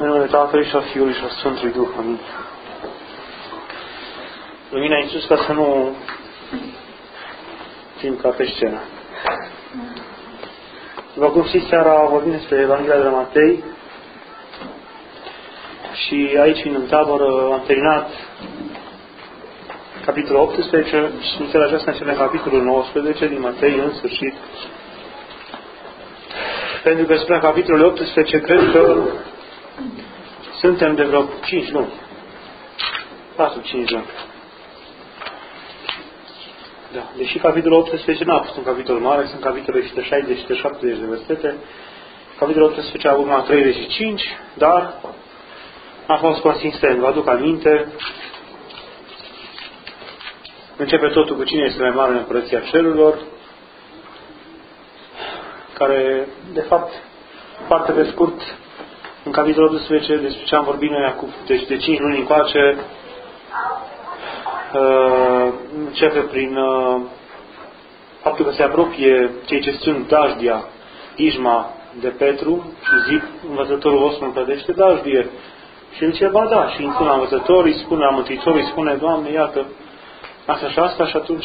În numele Tatălui și a Fiului și a Sfântului Duh. Amin. Lumina în sus ca să nu fim ca pe scenă. După cum știți, seara vorbim despre Evanghelia de la Matei și aici, în tabără, am terminat capitolul 18 și în seara aceasta începe capitolul 19 din Matei, în sfârșit. Pentru că spre capitolul 18 cred că suntem de vreo 5 luni. 4-5 luni. Da. Deși capitolul 18 n-a fost un capitol mare, sunt capitole de 60-70 de versete. Capitolul 18 a avut numai 35, dar a fost consistent. Vă aduc aminte. Începe totul cu cine este mai mare în Împărăția Cerurilor, care, de fapt, foarte pe scurt, în capitolul 18, despre ce am vorbit noi acum, deci de 5 luni încoace, începe prin faptul că se apropie cei ce sunt dajdia, Ijma de Petru și zic, învățătorul vostru îmi plătește dajdie. Și el zice, ba da, și îmi spune la învățător, îi spune la Mântuitor, îi spune, Doamne, iată, asta și asta, și atunci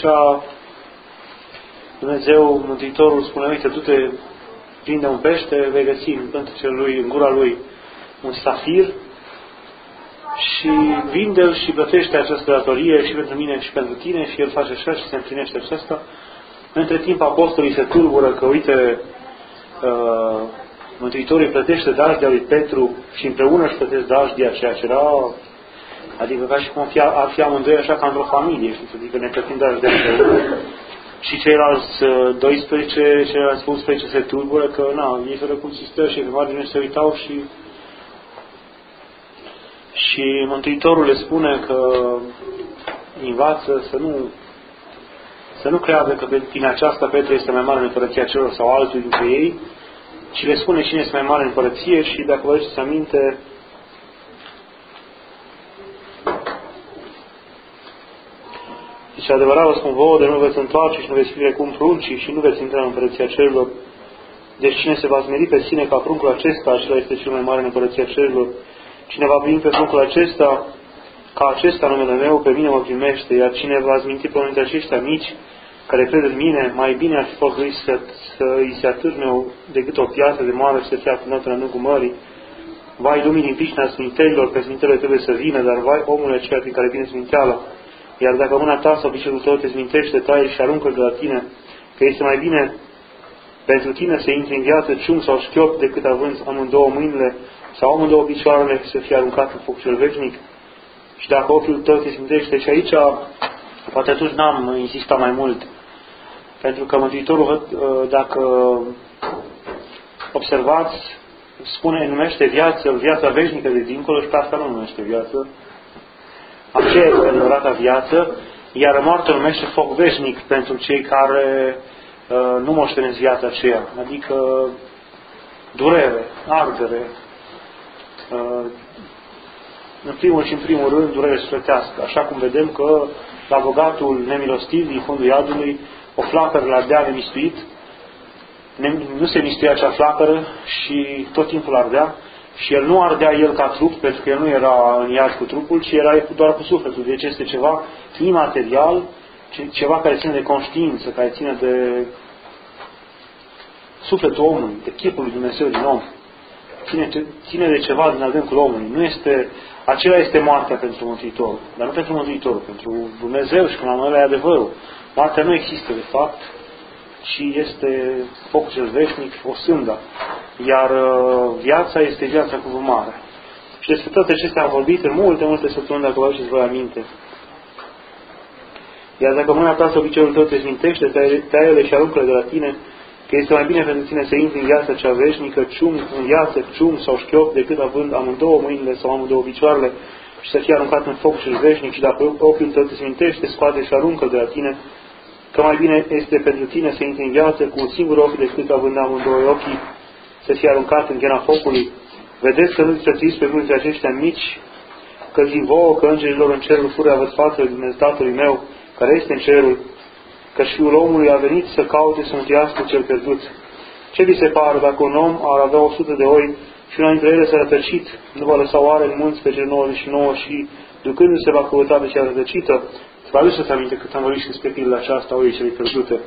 Dumnezeu, Mântuitorul, spune, uite, tu te prinde un pește, vei găsi în gura lui un safir și vinde-l și plătește această datorie și pentru mine și pentru tine și el face așa și se împlinește aceasta. Între timp apostolii se tulbură că, uite, Mântuitorul îi plătește dajdia lui Petru și împreună își plătesc dajdia, ceea ce era, adică ca și cum ar fi amândoi așa ca într-o familie, știți, adică ne plătim dajdia împreună. Și ceilalți 12, ceilalți 11 se tulbură că, ei fără cum se stă și pe margine se uitau și Mântuitorul le spune că învață să nu creadă că prin aceasta Petru este mai mare în Împărăția Celor sau altul dintre ei, ci le spune cine este mai mare în Împărăție și dacă vă aduceți aminte, deci adevărat vă spun vouă, de nu veți întoarce și nu veți fi precum pruncii și nu veți intra în Împărăția Cerurilor. Deci cine se va smeri pe sine ca pruncul acesta, acela este cel mai mare în Împărăția Cerurilor. Cine va primi pe pruncul acesta, ca acesta numele meu, pe mine mă primește, iar cine va zminti pe unul dintre aceștia mici, care cred în mine, mai bine ar fi fost lui să îi se atârne decât o piatră de moară și să fie atârnată în lungul mării. Vai lumii din pricina smintelilor, că smintelele trebuie să vină, dar vai omul aceea din care vine sminteala. Iar dacă mâna ta sau piciorul tău te smintește, taie și aruncă de la tine, că este mai bine pentru tine să intri în viață ciung sau șchiop decât având amândouă mâinile sau amândouă picioarele să fie aruncat în foc cel veșnic. Și dacă ochiul tău te smintește, și aici poate atunci n-am insistat mai mult, pentru că Mântuitorul, dacă observați, spune, numește viața veșnică de dincolo și pe asta nu numește viață. Aceea este adevărata viață, iar moartea numește foc veșnic pentru cei care nu moștenesc viața aceea, adică durere, ardere, în primul și în primul rând durere sufletească, așa cum vedem că la bogatul nemilostiv din fundul iadului o flacără l-ardea nemistuit, nu se mistuia acea flacără și tot timpul ardea. Și el nu ardea el ca trup, pentru că el nu era în iad cu trupul, ci era doar cu sufletul. Deci este ceva imaterial, ceva care ține de conștiință, care ține de sufletul omului, de chipul lui Dumnezeu din om. Ține de ceva din adâncul omului. Nu este, acela este moartea pentru Mântuitorul, dar nu pentru Mântuitorul, pentru Dumnezeu și până la urmă e adevărul. Moartea nu există de fapt, ci este focul cel veșnic, o sânda. Iar viața este viața cu mare. Și despre toate acestea am vorbit în multe săptămâni, dacă vă aduceți voi aminte. Iar dacă mâna ta sau piciorul tău te smintește, taie-le și aruncă-le de la tine, că este mai bine pentru tine să intri în viața cea veșnică, în viață, ciung sau șchiop, decât având amândouă mâinile sau amândouă picioarele și să fie aruncat în foc cel veșnic. Și dacă ochiul tău te smintește, scoate și aruncă-l de la tine, că mai bine este pentru tine să intri în viață cu un singur ochi decât având amândouă ochii să fie aruncat în ghena focului. Vedeți că nu disprețuiți pe mulți dintre aceștia mici, că zic vouă că îngerilor în cerul fură aveți față de Tatălui meu, care este în cerul, că Fiul omului a venit să caute să mântuiască cel pierdut. Ce vi se pare dacă un om ar avea 100 de oi și una dintre ele s-a rătăcit, nu va lăsa oare în munți pe cele 99 și, ducându-se, va căuta pe cea rătăcită. Vă aduceți aminte cât am vorbit și despre pildă aceasta, oii cele pierdute.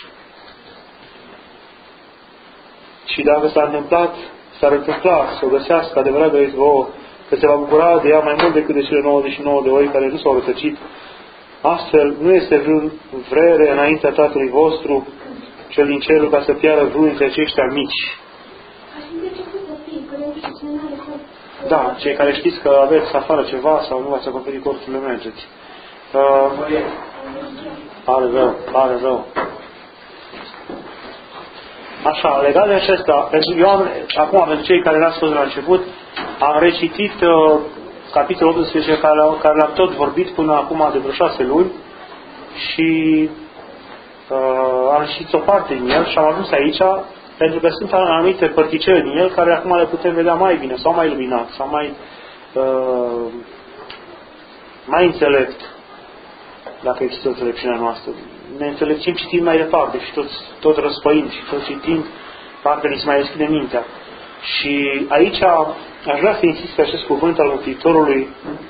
Și dacă s-ar întâmpla să o găsească, adevărat grăiți vouă, că se va bucura de ea mai mult decât de cele 99 de oi care nu s-au rătăcit. Astfel, nu este vreun vrere înaintea Tatălui vostru, cel din cerul, ca să piară vreunul dintre aceștia mici. Da, cei care știți că aveți afară ceva sau nu v-ați acoperit corturile, mergeți. Pare rău. Așa, legat de acesta, acum, pentru cei care n-ați fost la început, am recitit capitolul 18 care l-am tot vorbit până acum de vreo 6 luni și am citit o parte din el și am ajuns aici pentru că sunt anumite părticele din el care acum le putem vedea mai bine sau mai luminat sau mai înțelept, dacă există înțelepciunea noastră. Ne înțelepțim citind mai departe și tot răspăind și tot citind, parcă ni se mai deschide mintea. Și aici aș vrea să insist pe acest cuvânt al Mântuitorului.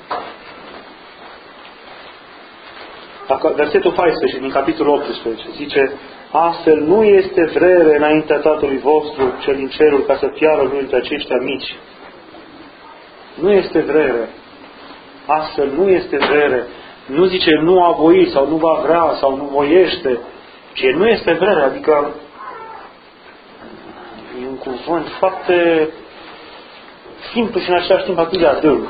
Versetul 14 din capitolul 18 zice: astfel nu este vrere înaintea Tatălui vostru, cel din cerul, ca să piară unul dintre aceștia mici. Nu este vrere. Astfel nu este vrere. Nu zice nu a voi sau nu va vrea sau nu voiește, ci nu este vrere, adică e un cuvânt foarte simplu și în același timp atât de adânc.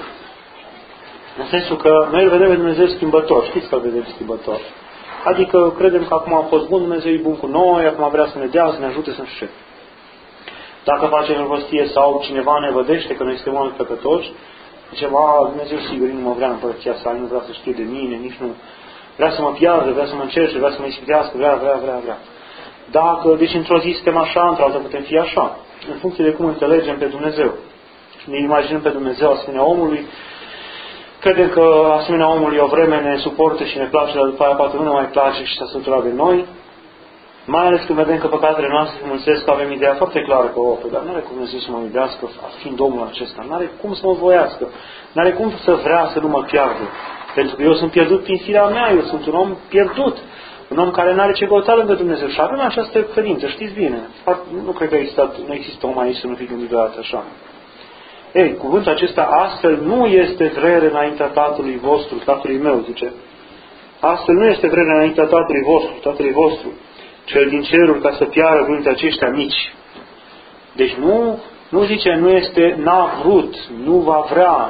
În sensul că noi îl vedem pe Dumnezeu schimbător. Știți că îl vedem schimbător. Adică credem că acum a fost bun, Dumnezeu e bun cu noi, acum vrea să ne dea, să ne ajute, să nu știu ce. Dacă face nervostie sau cineva ne vădește că noi suntem oameni păcătoși, zicem, Dumnezeu sigur nu mă vrea în împărăția sa, nu vrea să știe de mine, nici nu vrea să mă piardă, vrea să mă încerce, vrea să mă ispitească, vrea. Dacă, deci într-o zi suntem așa, într-o altă putem fi așa, în funcție de cum înțelegem pe Dumnezeu. Și ne imaginăm pe Dumnezeu asemenea omului, credem că asemenea omului o vreme ne suportă și ne place, dar după aia poate nu ne mai place și s-a săturat de noi. Mai ales când vedem că păcatele noastre se mulțesc, avem ideea foarte clară că, dar nu are cum Dumnezeu să mă iubească, fiind omul acesta, nu are cum să mă voiască, nu are cum să vrea să nu mă piardă. Pentru că eu sunt pierdut prin firea mea, eu sunt un om pierdut, un om care nu are ce căuta lângă Dumnezeu. Și avem această credință, știți bine. Nu cred că nu există om aici să nu fi gândit deodată așa. Ei, cuvântul acesta, astfel nu este vrere înaintea Tatălui vostru, Tatălui meu, zice. Astfel nu este vrere înaintea Tatălui vostru, cel din cerul, ca să piară unul dintre aceștia mici. Deci nu zice, n-a vrut, nu va vrea,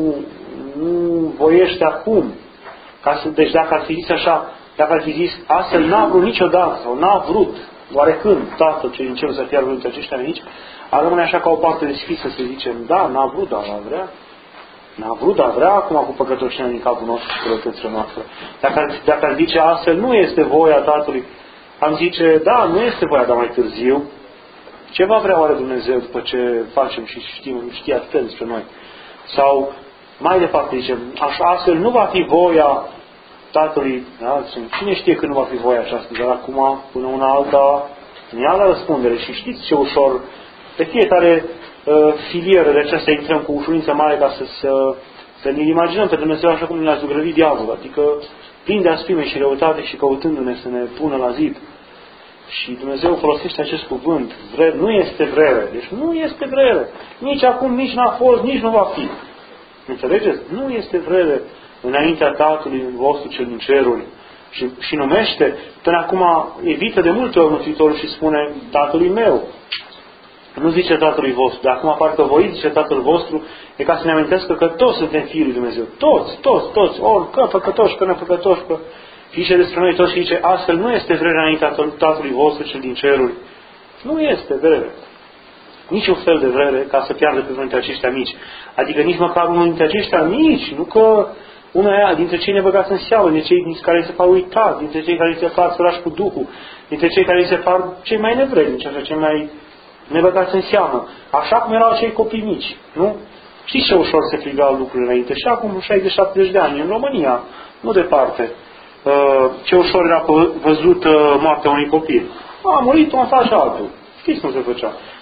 nu voiește acum. Deci dacă ar fi zis așa, dacă ar fi zis, astfel n-a vrut niciodată, sau n-a vrut, oarecând Tatăl cel din cerul să piară unul dintre aceștia mici, ar rămâne așa ca o parte deschisă să zicem, da, n-a vrut, dar va vrea. N-a vrut, dar vrea acum cu păcătoșenia din capul nostru și răutățile noastre. Dacă ar zice astfel, nu este voia Tatălui, am zice, da, nu este voia, dar mai târziu. Ce va vrea oare Dumnezeu după ce facem și știe atât despre noi? Sau, mai departe zicem, așa, astfel nu va fi voia Tatălui. Da? Cine știe că nu va fi voia aceasta? Dar acum, până una alta, ne ia la răspundere. Și știți ce ușor, pe fiecare filieră de aceasta intrăm cu ușurință mare ca să ne imaginăm pe Dumnezeu așa cum ne-a zugrăvit diavolul. Adică plin de aspime și răutate și căutându-ne să ne pună la zid. Și Dumnezeu folosește acest cuvânt. Nu este vrere. Deci nu este vrere. Nici acum, nici n-a fost, nici nu va fi. Înțelegeți? Nu este vrere înaintea Tatălui vostru cel din ceruri. Și numește, până acum evită de multe ori Mântuitorul și spune Tatălui meu. Nu zice Tatălui vostru, dar acum parcă voi zice Tatăl vostru, e ca să ne amintească că toți suntem fiii lui Dumnezeu. Toți, ori că păcătoși, că nepăcătoși, că... Și zice despre noi toți și zice, astfel nu este vrere înaintea Tatălui vostru cel din ceruri. Nu este vrere. Niciun fel de vrere ca să piardă pe unul dintre aceștia mici. Adică nici măcar unul dintre aceștia mici, nu că unul dintre cei nebăgați în seamă, dintre cei care se par uitați, dintre cei care se par sărași cu Duhul, dintre cei care se par cei mai nevrednici, așa, cei mai nebăgați în seamă. Așa cum erau cei copii mici, nu? Știți ce ușor se frigau lucrurile înainte? Și acum 60-70 de ani, în România, nu departe, ce ușor era văzut moartea unui copil. A murit, o face altul. Știți cum se făcea?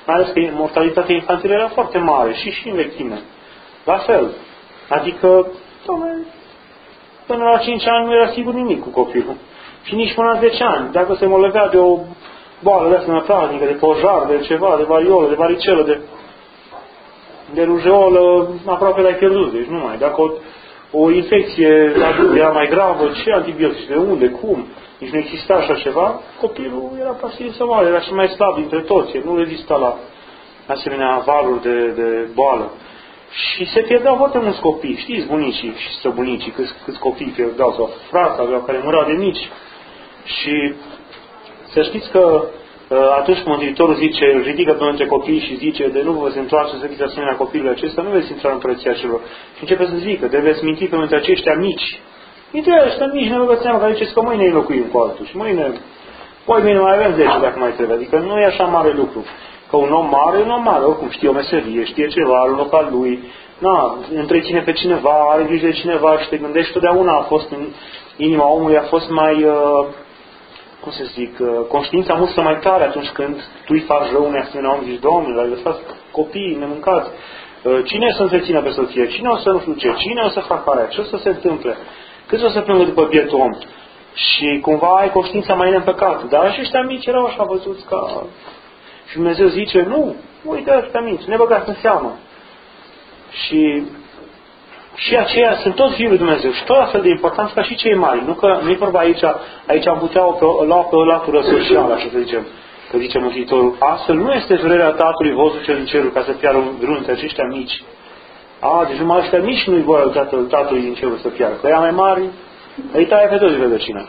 mai ales că mortalitatea infantilă era foarte mare și în vechime. La fel. Adică, până la 5 ani nu era sigur nimic cu copilul. Și nici până la 10 ani. Dacă se molăvea de o boală de asta năpraznică, de pojar, de ceva, de variolă, de varicelă, de rujeolă, aproape l-ai pierdut. Deci nu mai. Dacă o infecție era mai gravă, ce antibiotici, de unde, cum? Nici nu exista așa ceva, copilul era pasiv să moară, era și mai slab dintre toți, nu rezista la asemenea valuri de boală. Și se pierdeau foarte mulți copii, știți, bunicii și străbunicii, câți copii pierdeau, sau frați aveau care murau de mici. Și să știți că atunci când Mântuitorul zice, îl ridică pe între copii și zice, de nu vă veți întoarce să fiți asemenea copilul acesta, nu veți intra în Împărăția Celor. Și începe să zică, de veți minti pe între aceștia mici. Dintre ăștia mici ne rugăm seama că ziceți că mâine îi locuim cu altul și mâine mai avem 10 dacă mai trebuie. Adică nu e așa mare lucru. Că un om mare, oricum știe o meserie, știe ceva, are un loc al lui, întreține pe cineva, are grijă de cineva și te gândești totdeauna a fost în inima omului, a fost mai, conștiința musă mai tare atunci când tu îi faci rău unei asemenea om, zici, Doamne, l-ai lăsat copiii nemâncați, cine să întrețină pe soție, cine o să nu știu ce, cine o să facă aia, ce o să se întâmple, cât o să plângă după bietul om. Și cumva ai conștiința mai neîmpăcată. Dar și ăștia mici erau așa văzuți ca... Și Dumnezeu zice, nu, uite ăștia mici, ne băgați în seamă. Și aceia sunt toți fiii lui Dumnezeu și tot la fel de important ca și cei mari. Nu e vorba aici am putea lua pe o latură socială, așa să zicem, că zice Mântuitorul. Astfel nu este vrerea Tatălui vostru cel din cerul ca să piară vreunul dintre aceștia mici. Deci numai ăștia mici nu-i voia Tatălui din cerul să piară. Că ea mai mari, îi taie pe toți de rădăcină.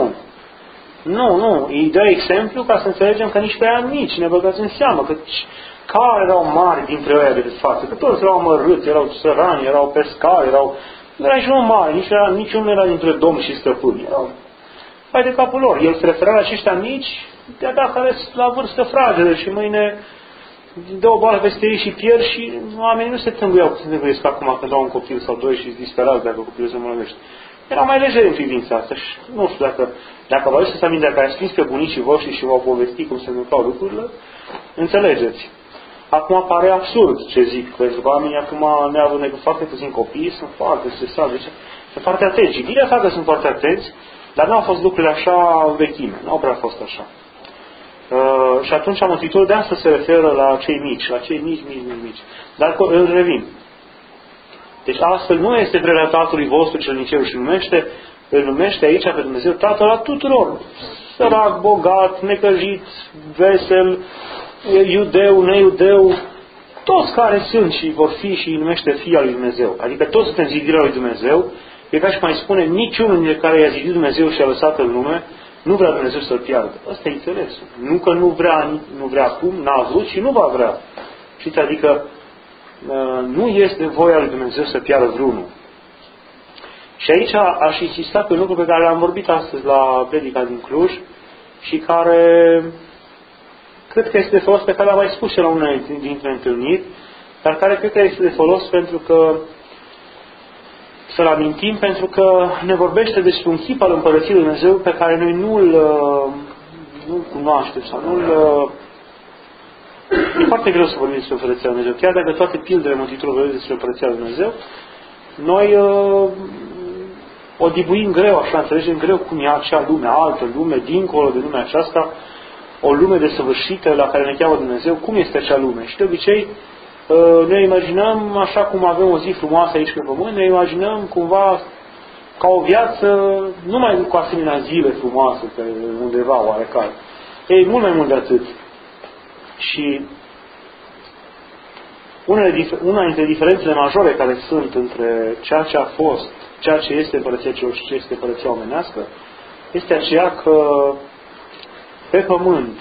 Nu. Îi dă exemplu ca să înțelegem că nici pe aia mici ne băgați în seamă. Că care erau mari dintre ăia de față? Că toți erau amărâți, erau sărani, erau pescari, nu era niciunul mare, niciunul nu era dintre domni și stăpâni. Erau mai de capul lor. El se referea la aceștia mici, de-a care sunt la vârstă fragedă și mâine dă o boală peste ei și pierd și oamenii nu se tânguiau cum se tânguiesc acum când au un copil sau doi și disperați dacă copilul se îmbolnăvește. Erau mai lejeri în privința asta și nu știu dacă vă să aminte, dacă ați scris pe bunicii voștri și v-au povestit cum se întâmplau lucrurile, înțelegeți. Acum pare absurd ce zic, pentru că oamenii acum, neavând decât foarte puțin copii, sunt foarte stresați, deci sunt foarte atenți. Și bine că sunt foarte atenți, dar nu au fost lucrurile așa în vechime, nu au prea fost așa. Și atunci Mântuitorul de asta se referă la cei mici, mici. Dar îl revin. Deci astfel nu este vrerea Tatălui vostru cel din cerul și îl numește aici pe Dumnezeu Tatăl la tuturor. Sărac, bogat, necăjit, vesel, iudeu, neiudeu, toți care sunt și vor fi și îi numește Fii al lui Dumnezeu. Adică toți suntem zidirea lui Dumnezeu. E ca și mai spune, niciunul dintre care i-a zidit Dumnezeu și a lăsat în lume, nu vrea Dumnezeu să-l piardă. Ăsta e înțelesul. Nu că nu vrea acum, n-a vrut și nu va vrea. Știți, adică nu este voia lui Dumnezeu să piardă vreunul. Și aici aș insista pe un lucru pe care l-am vorbit astăzi la predica din Cluj și care cred că este de folos, pe care l-am mai spus și la una dintre întâlniri, dar care cred că este de folos pentru că să-l amintim, pentru că ne vorbește despre un chip al Împărăției lui Dumnezeu pe care noi nu-l cunoaștem sau nu-l... E foarte greu să vorbim despre Împărăția lui Dumnezeu. Chiar dacă toate pildele Mântuitorului vorbesc despre Împărăția lui Dumnezeu, noi o dibuim greu, așa, înțelegem greu cum e acea lume, altă lume, dincolo de lumea aceasta, o lume desăvârșită la care ne cheamă Dumnezeu, cum este acea lume. Și de obicei ne imaginăm, așa cum avem o zi frumoasă aici pe pământ, ne imaginăm cumva ca o viață numai cu asemenea zile frumoase pe undeva oarecare. Ei, mult mai mult de atât. Și una dintre diferențele majore care sunt între ceea ce a fost, ceea ce este Împărăția Celor și ce este Împărăția omenească, este aceea că pe pământ,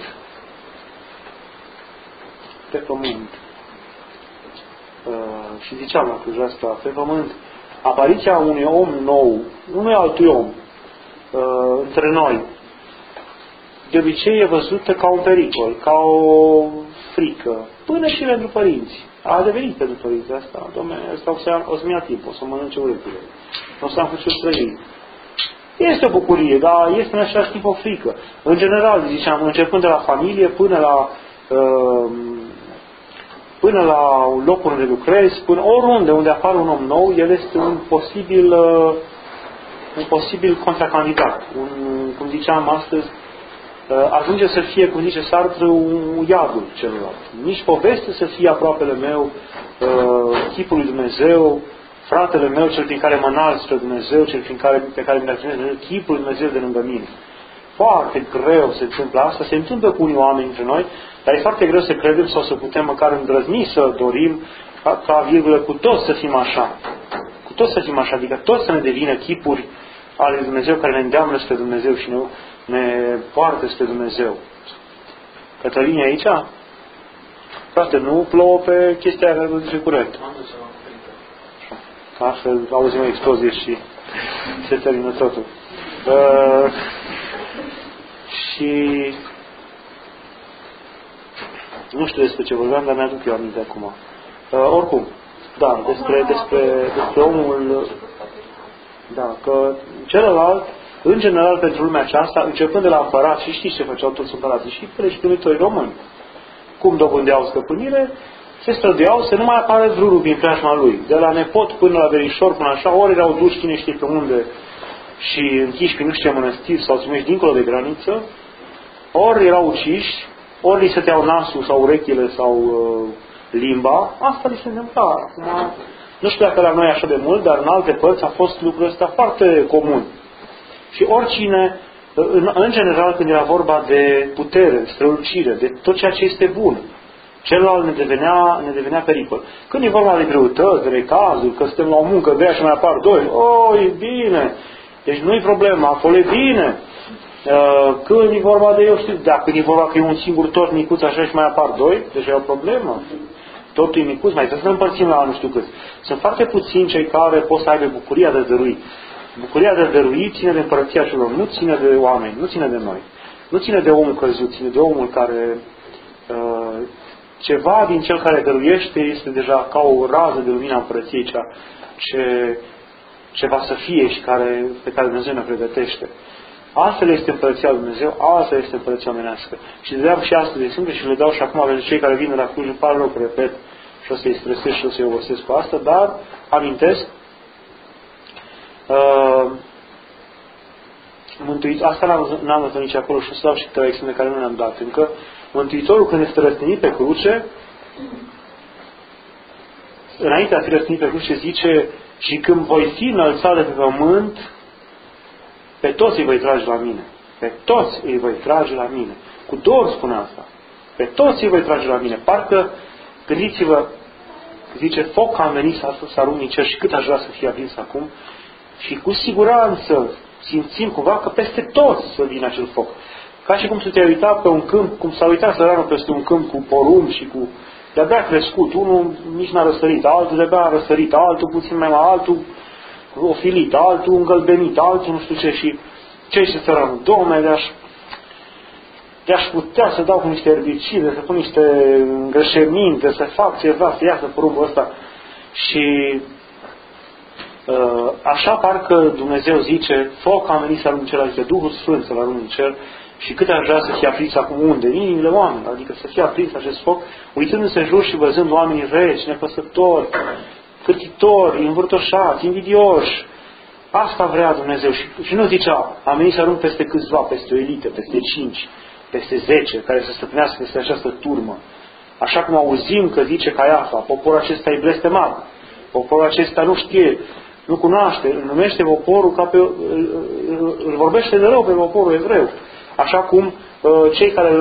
și ziceam la Cluj asta, pe pământ, apariția unui om nou, unui altui om, între noi, de obicei e văzută ca un pericol, ca o frică, până și pentru părinți. A devenit pentru părinții asta, dom'le, asta o să-mi ia timp, o să mănânce urechile, o să am făcut străini. Este o bucurie, dar este în același timp o frică. În general, ziceam, începând de la familie până la până la locul unde lucrezi, până oriunde unde apare un om nou, el este un posibil contracandidat. Cum ziceam astăzi, ajunge să fie, cum zice Sartre, un iadul celălalt. Nici poveste să fie aproapele meu, chipul lui Dumnezeu, fratele meu, cel prin care mă înalț spre Dumnezeu, cel pe care mi-a trimis chipul lui Dumnezeu de lângă mine. Foarte greu se întâmplă asta, se întâmplă cu unii oameni între noi, dar e foarte greu să credem sau să putem măcar îndrăzni să dorim ca virgulă, cu toți să fim așa. Cu toți să fim așa, adică toți să ne devină chipuri ale lui Dumnezeu care ne îndeamnă spre Dumnezeu și ne poartă spre Dumnezeu. Cătălin e aici? Frate, nu plouă pe chestia care vă zice curent. Astfel auzim o explozie și se termină totul. Și nu știu despre ce vorbeam, dar mi-aduc eu aminte acum. Oricum, da, despre omul, da, că celălalt, în general pentru lumea aceasta, începând de la împărat, și știți ce făceau toți împărații, și primitorii români, cum dobândeau stăpânire, se străduiau să nu mai apară vrunul din preajma lui. De la nepot până la verișor, până așa, ori erau duși cine știe pe unde și închiși pe nu știu ce mănăstiri sau ținuși dincolo de graniță, ori erau uciși, ori li se teau nasul sau urechile sau limba. Asta li se întâmpla. Acum, nu știu dacă la noi așa de mult, dar în alte părți a fost lucrul ăsta foarte comun. Și oricine, în general, când era vorba de putere, de strălucire, de tot ceea ce este bun, celălalt ne devenea pericol. Când e vorba de greutăți, de recazuri, că suntem la o muncă grea și mai apar doi, e bine, deci nu-i problema, acolo e bine. Când e vorba de, eu știu, dacă e vorba că e un singur tort micuț așa și mai apar doi, deja e o problemă. Tortul e micuț, mai trebuie să ne împărțim la nu știu cât. Sunt foarte puțini cei care pot să aibă bucuria de dărui. Bucuria de dărui ține de împărăția celor, nu ține de oameni, nu ține de noi. Nu ține de omul căzut, ține de omul care ceva din cel care dăruiește este deja ca o rază de lumină a împărăției ce va să fie și pe care Dumnezeu ne pregătește. Astfel este împărăția lui Dumnezeu, astfel este împărăția omenească. Și le dau și astăzi de simplu și le dau și acum pentru cei care vin de la Cluj, îmi pare rău că repet și o să-i stresez și o să-i obosesc cu asta, dar amintesc asta n-am întâlnit nici acolo și o să dau și câteva exemple care nu le-am dat încă. Mântuitorul, când este răstignit pe cruce, înainte de a fi răstignit pe cruce, zice: și când voi fi înălțat de pe pământ, pe toți îi voi trage la mine. Pe toți îi voi trage la mine. Cu dor spune asta. Pe toți îi voi trage la mine. Parcă, gândiți-vă, zice, foc am venit să arunc în cer și cât aș vrea să fie aprins acum. Și cu siguranță simțim cumva că peste toți să vină acel foc. Ca și cum să te-ai uitat pe un câmp, cum s-a uitat săranul peste un câmp cu porumb și cu... de-abia crescut. Unul nici n-a răsărit, altul de-abia a răsărit, altul puțin mai mare, altul ofilit, altul îngălbenit, altul nu știu ce. Și ce este săranul? Dom'le, de-aș putea să dau cu niște erbicide, să pun niște îngrășăminte, să fac ceva, să iasă porumbul ăsta. Și așa parcă Dumnezeu zice: foc am venit să arunc în cer, adică Duhul Sfânt să-l arunc în cer. Și cât ar vrea să fie aprins acum unde? În inimile oamenilor, adică să fie aprins acest foc, uitându-se în jur și văzând oamenii reci, nepăsători, cârtitori, învârtoșați, invidioși. Asta vrea Dumnezeu. Și nu zicea: am venit să arunc peste câțiva, peste o elită, peste 5, peste 10, care să stăpânească peste această turmă. Așa cum auzim că zice Caiafa: poporul acesta e blestemat, poporul acesta nu știe, nu cunoaște, îl numește poporul ca pe, îl vorbește de rău pe poporul evreu. Așa cum cei care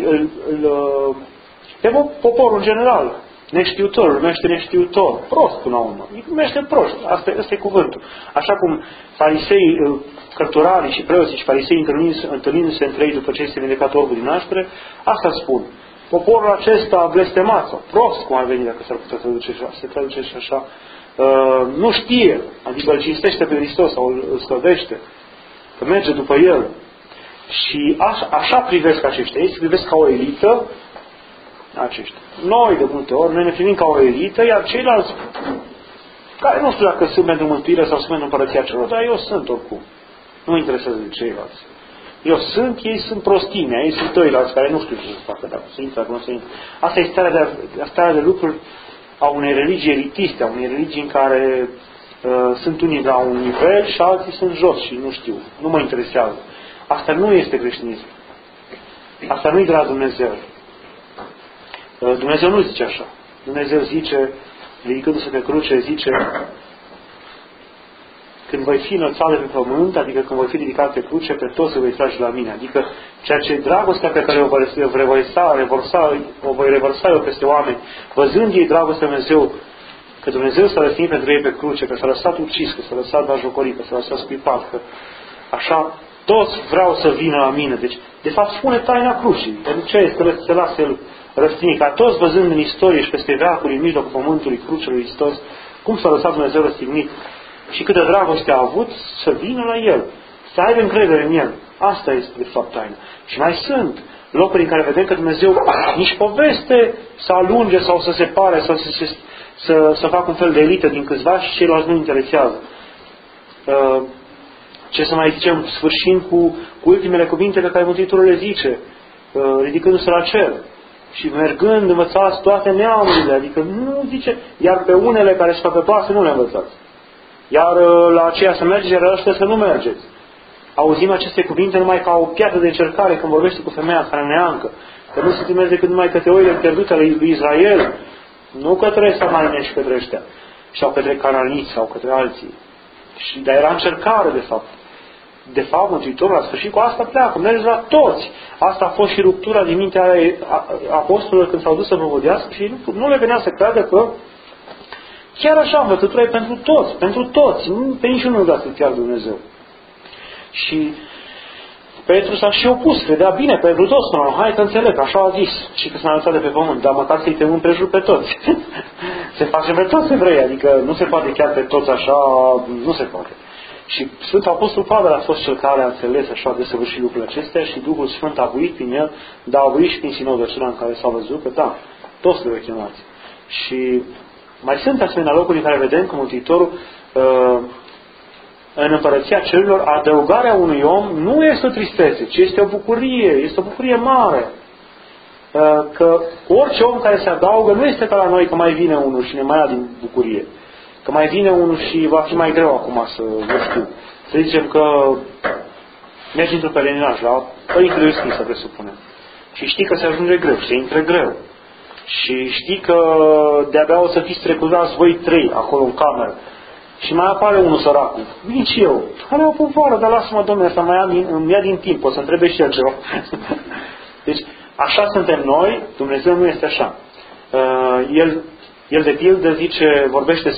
pe poporul în general, neștiutor, îl numește neștiutor, prost până la urmă, îl numește prost, asta e cuvântul. Așa cum farisei, cărturarii și preoții și farisei întâlnindu-se între ei după ce este vindecat orbul din naștere, asta spun: poporul acesta blestemat sau prost, cum ar veni dacă s-ar putea traduce și așa, nu știe, adică îl cinstește pe Hristos sau îl slăvește, că merge după El. Și așa privesc aceștia. Ei se privesc ca o elită, aceștia. Noi, de multe ori, noi ne privim ca o elită, iar ceilalți, care nu știu dacă sunt pentru mântuire sau sunt pentru împărăția celor, dar eu sunt oricum. Nu mă interesează de ceilalți. Eu sunt, ei sunt prostimea, ei sunt toilalți care nu știu ce să facă, dacă să intră, dacă nu să intră. Asta e starea de lucruri a unei religii elitiste, a unei religii în care sunt unii la un nivel și alții sunt jos și nu știu, nu mă interesează. Asta nu este creștinism. Asta nu e de la Dumnezeu. Dumnezeu nu zice așa. Dumnezeu zice, ridicându-se pe cruce, zice, când voi fi înălțat de pe pământ, adică când voi fi ridicat pe cruce, pe toți se voi trage la mine. Adică ceea ce dragostea pe care o voi revărsa eu peste oameni, văzând ei dragostea Dumnezeu, că Dumnezeu s-a răstignit pentru ei pe cruce, că s-a lăsat ucis, că s-a lăsat bajocorit, că s-a lăsat scuipat, că așa toți vreau să vină la mine. Deci, de fapt, spune taina crucii. Pentru ce este că se lasă el răstignit? Ca toți văzând în istorie și peste veacuri, în mijlocul pământului, crucelui lui Hristos, cum s-a lăsat Dumnezeu răstignit și câtă dragoste a avut, să vină la El, să aibă încredere în El. Asta este, de fapt, taina. Și mai sunt locuri în care vedem că Dumnezeu nici poveste să alunge sau să separe sau să facă un fel de elită din câțiva și ceilalți nu interesează. Ce să mai zicem, sfârșind cu ultimele cuvinte pe care Mântuitorul le zice, ridicându-se la cer și mergând, învățați toate neamurile, adică nu zice, iar pe unele care se facă toase nu le învățați. Iar la aceea să mergeți, iar ăștia să nu mergeți. Auzim aceste cuvinte numai ca o piatră de încercare când vorbește cu femeia care neancă. Că nu se trimește decât numai către oile pierdute ale lui Israel, nu către Samaria și către ăștia, sau către cananiți, sau către alții. Dar era încercare, de fapt. De fapt, Mântuitorul la sfârșit cu asta pleacă, merge la toți. Asta a fost și ruptura din mintea apostolilor când s-au dus să propovădească și nu le venea să creadă că chiar așa învățătura e pentru toți, pe niciunul nu vrea să piardă Dumnezeu. Și Petru s-a și opus, credea bine pentru toți, până hai că înțeleg, așa a zis, și că s-a înălțat de pe pământ, dar măcar să-i temăm împrejur pe toți. Se face pe toți evrei, adică nu se poate chiar pe toți așa, nu se poate. Și Sfântul Apostol Pavel a fost cel care a înțeles așa de săvârșit lucrurile acestea și Duhul Sfânt a buit prin el, dar a buit și prin sinodul acela în care s-a văzut că da, toți trebuie chemați. Și mai sunt asemenea locuri în care vedem că Mântuitorul în Împărăția Cerurilor, adăugarea unui om nu este o tristețe, ci este o bucurie mare. Că orice om care se adaugă nu este ca la noi că mai vine unul și ne mai ia din bucurie. Că mai vine unul și va fi mai greu acum să zicem că mergi într-un pelerinaj la Părintele Iusin, să presupunem. Și știi că se ajunge greu, se intră greu. Și știi că de-abia o să fiți trecutați voi trei acolo în cameră. Și mai apare unul săracul. Nici eu. Are o povară, dar lasă-mă, Domnule, să îmi ia din timp, o să întrebe și el ceva. Deci, așa suntem noi, Dumnezeu nu este așa. El de pildă zice, vorbește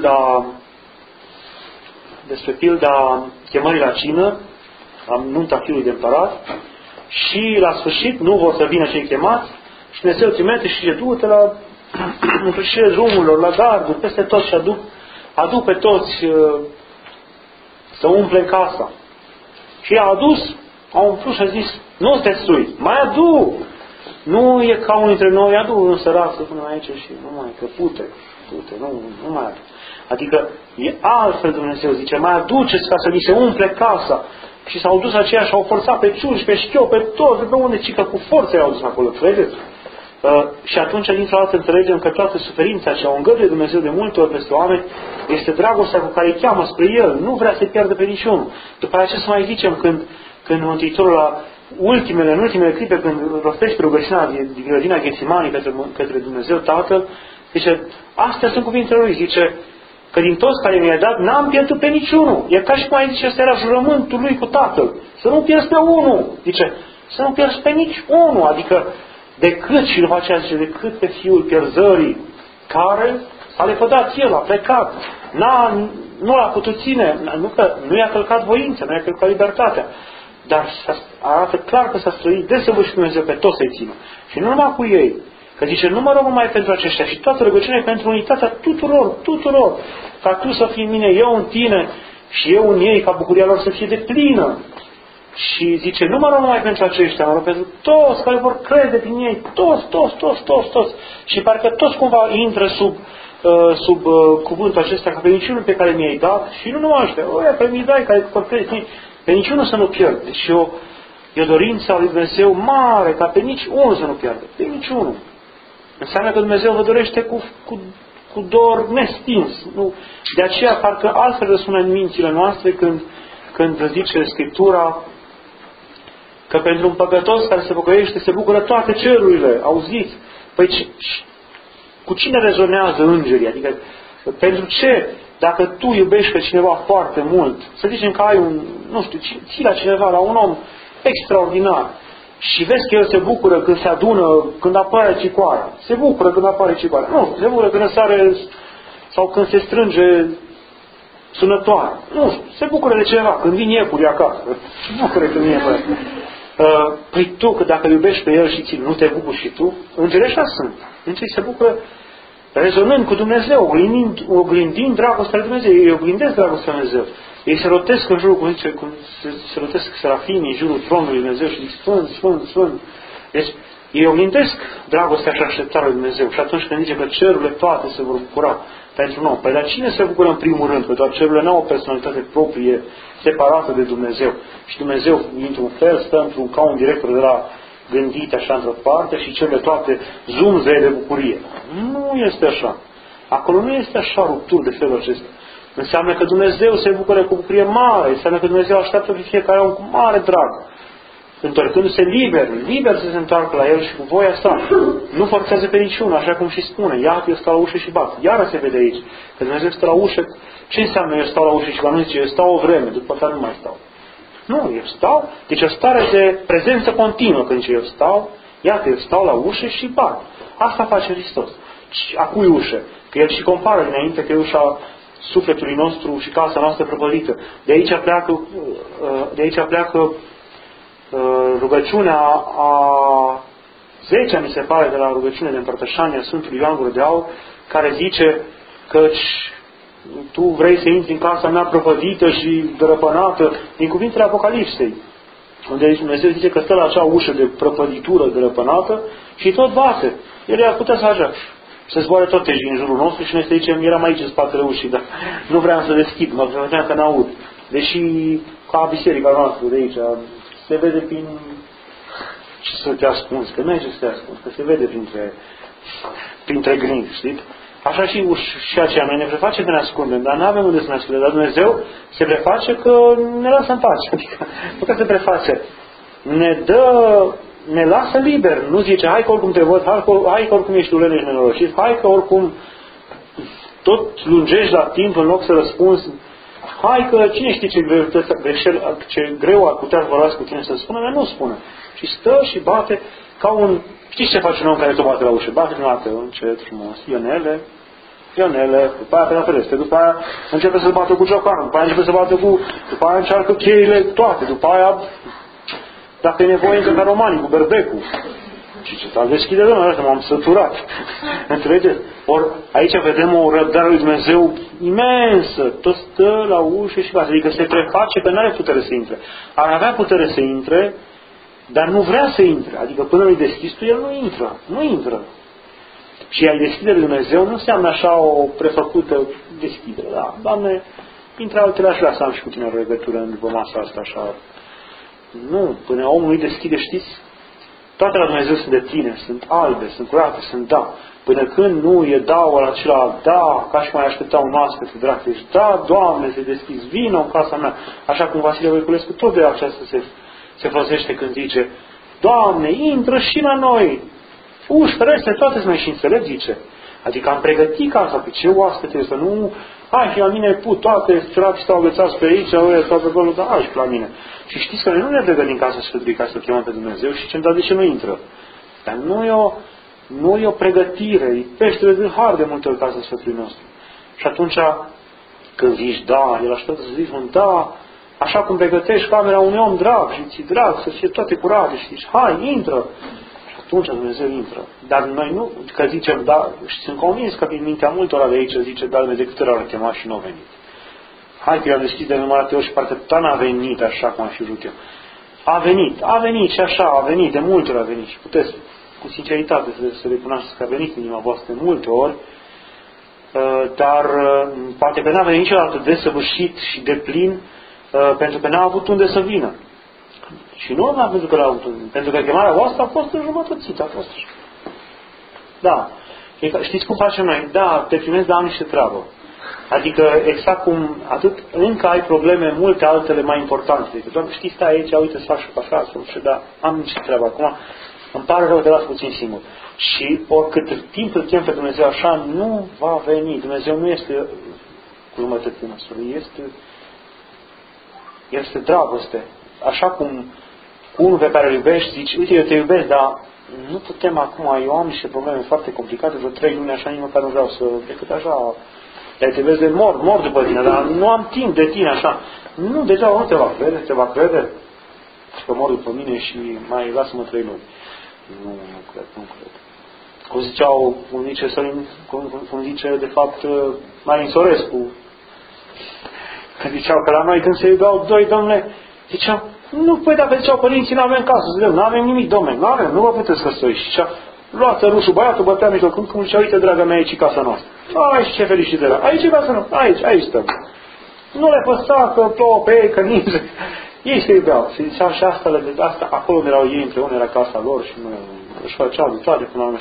despre pilda chemării la cină, la nunta fiului de împărat, și la sfârșit nu vor să vină cei chemați și Dumnezeu trimite și zice, du-te la întâlnirile drumurilor, la garduri, peste tot și aduc pe toți să umple casa. Și i-a adus, a umplut și a zis, nu te sui, mai adu! Nu e ca unul dintre noi, adu un sărac să punem aici și nu mai, că pute, nu mai adu. Adică e altfel Dumnezeu, zice, mai aduceți ca să ni se umple casa. Și s-au dus aceia și au forțat pe ciunși, pe șchiop, pe toți, pe unde, ci că cu forță i-au dus acolo, credeți? Și atunci, dintr-o dată, înțelegem că toată suferința ce o îngăduie Dumnezeu de multe ori peste oameni este dragostea cu care îi cheamă spre El. Nu vrea să-i piardă pe niciunul. După aceea să mai zicem, când Mântuitorul în ultimele clipe, când rostește rugăciunea din grădina Ghețimanii către Dumnezeu Tatăl, zice, astea sunt cuvintele Lui, zice, că din toți care mi-a dat, n-am pierdut pe niciunul. E ca și cum ai zice, ăsta era jurământul Lui cu Tatăl. Să nu pierzi pe unul. Zice, să nu pierzi pe nici unul. Adică, decât, și după aceea zice, decât pe Fiul pierzării, care s-a lepădat El, a plecat. Nu l-a putut ține, nu i-a călcat voința, nu i-a călcat libertatea. Dar arată clar că s-a străduit desăvârșit Dumnezeu pe toți să-i țină. Și nu numai cu ei. Că zice, nu mă rog numai pentru aceștia, și toată rugăciunea pentru unitatea tuturor. Ca tu să fii în mine, eu în tine și eu în ei, ca bucuria lor să fie de plină. Și zice, nu mă rog numai pentru aceștia, mă rog pentru toți care vor crede din ei, toți. Și parcă toți cumva intră sub cuvântul acesta, ca pe niciunul pe care mi-ai dat, și nu numai ăștia, oia care mi-i dai, care vor crede, pe niciunul să nu pierd. Deci E o dorință a lui Dumnezeu mare, ca pe nici unul să nu piardă. Pe niciunul. Înseamnă că Dumnezeu vă dorește cu dor nestins. Nu? De aceea, parcă altfel răsună în mințile noastre când zice Scriptura că pentru un păcătos care se pocăiește se bucură toate cerurile. Auziți? Păi cu cine rezonează îngerii? Adică pentru ce? Dacă tu iubești pe cineva foarte mult, să zicem că ai ții la cineva, la un om extraordinar și vezi că el se bucură când se adună, când apare cicoara. Se bucură când apare cicoara. Nu, se bucură când sare sau când se strânge sunătoare. Nu știu, se bucură de ceva, când vin iepuri acasă. Se bucură când vin iepuri. Păi tu, că dacă iubești pe el și nu te bucuri și tu, îngerii așa sunt. Îngerii se bucură rezonând cu Dumnezeu, oglindind dragostea lui Dumnezeu. Ei oglindesc dragostea lui Dumnezeu. Ei se rotesc în jurul, cum se rotesc serafimii în jurul tronului lui Dumnezeu și zic Sfânt, Sfânt, Sfânt. Deci ei oglindesc dragostea și așteptarea lui Dumnezeu. Și atunci când zice că cerurile toate se vor bucura pentru noi. Păi dar cine se bucură în primul rând? Că doar cerurile nu au o personalitate proprie, separată de Dumnezeu. Și Dumnezeu, într-un fel, stă ca un director de la gândit așa într-o parte și cele toate zumzee de bucurie. Nu este așa. Acolo nu este așa rupturi de felul acesta. Înseamnă că Dumnezeu se bucură cu bucurie mare, înseamnă că Dumnezeu așteaptă pe fiecare om cu mare drag. Întorcându-se liber să se întoarcă la El și cu voia sa. Nu forțează pe niciunul, așa cum și spune. Iată, eu stau la ușă și bat. Iară se vede aici. Că Dumnezeu stă la ușă. Ce înseamnă eu stau la ușă și bat? Nu zice, eu stau o vreme, după care nu mai stau. Nu, eu stau. Deci o stare de prezență continuă când eu stau. Iată, eu stau la ușă și bat. Asta face Hristos. A cui ușă? Că El și compară dinainte că e ușa sufletului nostru și casa noastră prăpădită. De aici pleacă rugăciunea a 10-a, mi se pare, de la rugăciune de împărtășanie a Sfântului Ioan Gură de Aur, care zice că tu vrei să intri în casa mea prăpădită și dărăpânată, din cuvintele Apocalipsei, unde Dumnezeu zice că stă la acea ușă de prăpăditură dărăpânată și tot bate. El ar putea să ajungă. Se zboare tot în jurul nostru și noi să zicem, eram aici în spatele ușii, dar nu vreau să deschid, mă vedeam că n-aud. Deși, ca biserica noastră de aici, se vede prin... Ce să te ascunzi? Că nu e ce să te ascunzi, că se vede printre grinzi, știți? Așa și aceea, noi ne preface că ne ascundem, dar nu avem unde să ne ascundem. Dar Dumnezeu se preface că ne lasă în pace. Adică, nu că se preface. Ne lasă liber. Nu zice, hai că oricum te văd, hai că oricum ești ulene și nenorocit, hai că oricum tot lungești la timp în loc să răspunzi. Hai că cine știe ce greu ar putea vorbească cu tine să spună, dar nu spune. Și stă și bate ca un... Știți ce face un om care tot bate la ușă? Bate prima dată, încet, frumos, ionele, după aia pe la ferește, după aia începe să bată cu ciocanul, după aia începe să bată după aia încearcă cheile toate, după aia, dacă e nevoie, încă ca romanii, cu berbecul. Și ce tal deschide de noi, m-am săturat. Înțelegeți? Ori aici vedem o răbdare lui Dumnezeu imensă. Tot stă la ușă și bate. Adică se preface că nu are putere să intre. Ar avea putere să intre, dar nu vrea să intre. Adică până nu-i deschis tu, el nu intră. Nu intră. Și a-i deschide lui Dumnezeu nu înseamnă așa o prefăcută deschidere. Da, Doamne, printre altele aș vrea să am și cu tine o legătură după masa asta așa. Nu, până omul nu-i deschide, știți? Toate la Dumnezeu sunt de tine, sunt albe, sunt curate, sunt da. Până când nu e daul acela, da, ca și mai aștepta un oaspete drag, deci da, Doamne, se deschizi, vină în casa mea. Așa cum Vasile Voiculescu tot de aceasta se folosește când zice, Doamne, intră și la noi. Uși, ferește, toate sunt mai și înțeleg, zice. Adică am pregătit casa, pe ce oaspete, să nu... Hai, și la mine put toate, săraci stau agățați pe aici, ăia stau pe acolo, dar hai și la mine. Și știți că noi nu ne pregătim casa Sfântului ca să chemăm pe Dumnezeu și zicem, dar de ce nu intră? Dar nu e o pregătire, e peștele de har de multe ori casa Sfântului nostru. Și atunci, când zici da, el așteaptă să zici un da, așa cum pregătești camera unui om drag și ți drag, să fie toate curate și zici, hai, intră. Atunci Dumnezeu intră. Dar noi nu, că zicem, da, și sunt convins că prin mintea multora de aici zice, da, de câte ori au chemat și nu au venit. Hai că i-am deschis de numărate ori și parcă tot n-a venit așa cum am și vrut eu. A venit și așa, a venit, de multe ori a venit. Și puteți, cu sinceritate, să recunoașteți că a venit în inima voastră de multe ori, dar poate că n-a venit niciodată desăvârșit și deplin, pentru că n-a avut unde să vină. Și nu am pentru că l-au întâlnit. Pentru că chemarea voastră a fost înjumătățită, a fost așa. Da. Știți cum facem noi? Da, te primesc, dar am niște treabă. Adică exact cum atât încă ai probleme multe altele mai importante. Adică, Doamne, știi, stai aici, uite să fac și pe așa, dar am niște treabă. Acum îmi pare rău, te las puțin singur. Și oricât timp îl chem pe Dumnezeu așa, nu va veni. Dumnezeu nu este cu jumătății măsurii, este dragoste. Așa cum unul pe care îl iubești, zici, uite, eu te iubesc, dar nu putem acum, eu am niște probleme foarte complicate, vreo 3 luni așa, nici măcar nu vreau să, decât așa, te vezi de mor după tine, dar nu am timp de tine așa. Nu, deja nu te va crede, te va crede că mor după mine și mai lasă-mă 3 luni. Nu cred. Cum ziceau, cum zice de fapt Marin Sorescu, că ziceau că la noi când se iubeau doi, domnule, ziceau, nu, păi dacă ziceau părinții, nu avem casă, ziceau, nu avem nimic, domnule, nu avem, nu vă puteți căsători. Și zicea, luați rușul, băiatul bătea în mijloc, cum zicea, uite, draga mea, aici e casa noastră. Aici ce fericit era, aici e casa noastră, aici stăm. Nu le păsa că plouă pe ei, că ninge. Ei se iubeau. Și ziceau și asta, acolo unde erau ei împreună, era casa lor și nu își făceau de toate până la urmă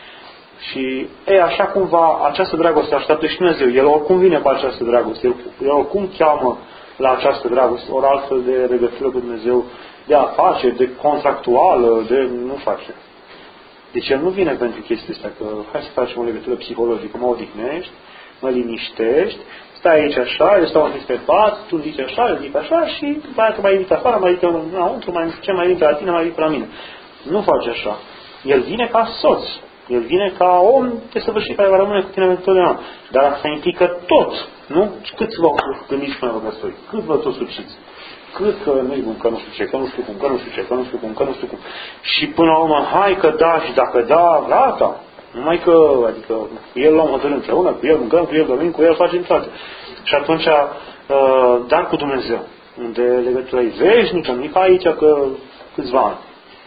și așa cumva această dragoste așteaptă și Dumnezeu. El oricum vine pe această dragoste. El oricum cheamă la această dragoste. Ori altfel de legătură cu Dumnezeu, de afaceri, de contractuală, de nu face. Deci El nu vine pentru chestia asta, că hai să facem o legătură psihologică, mă odihnești, mă liniștești, stai aici așa, eu stau în pe pat, tu zici așa, eu zic așa și după aia că mai invit afară, mai invit înăuntru, ce mai invit la tine, mai invit la mine. Nu face așa. El vine ca soț. El vine ca om desăvârșit care va rămâne cu tine întotdeauna. Dar asta implică tot, nu? Cât vă gândiți până vă căsători? Cât vă tot suciți? Cât că nu-i bun, că nu știu ce, că nu știu cum, că nu știu ce, că nu știu cum, că nu știu cum. Și până la urmă, hai că da, și dacă da, gata. Numai că, adică, cu el luăm hotărâri împreună, cu el mâncăm, cu el dormim, cu el facem toate. Și atunci, dar cu Dumnezeu, unde legătura e veșnică, nu e ca aici că câțiva ani.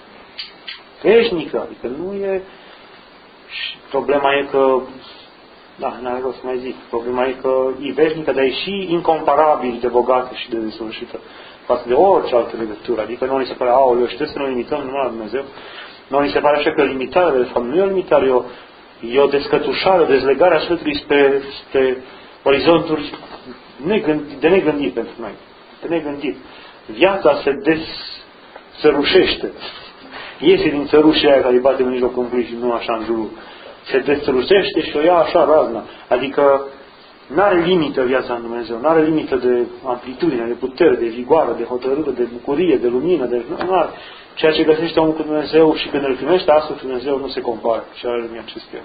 Veșnică, adică nu e... Și problema e că, da, n-are rost să mai zic, problema e că e veșnică, dar e și incomparabil de bogată și de desăvârșită față de orice altă legătură. Adică nu ni se pare, aoleu, și trebuie să ne limităm numai la Dumnezeu. Nu ni se pare așa că limitarea, de fapt, nu e o limitare, e o descătușare, o dezlegare a Sfântului spre orizonturi de negândit pentru noi. De negândit. Viața se desărușește. Iese din țărușea aia care îi bate în mijlocul câmpului și nu așa în jurul. Se desărușește și o ia așa razna. Adică n-are limită viața în Dumnezeu. N-are limită de amplitudine, de putere, de vigoare, de hotărâre, de bucurie, de lumină. N-are. Ceea ce găsește omul cu Dumnezeu și când îl primește astfel cu Dumnezeu nu se compară cu ceea lumii acestea.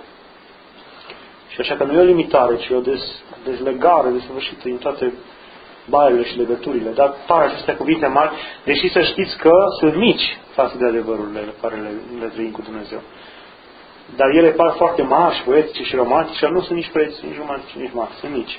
Și așa că nu e o limitare, ci o dezlegare desăvârșită din toate baiurile și legăturile. Dar par aceste cuvinte mari, deși să știți că sunt mici față de adevărurile pe care le trăim cu Dumnezeu. Dar ele par foarte mari și poetice și romantice, nu sunt nici poetice, nici romantice, nici mari, sunt mici.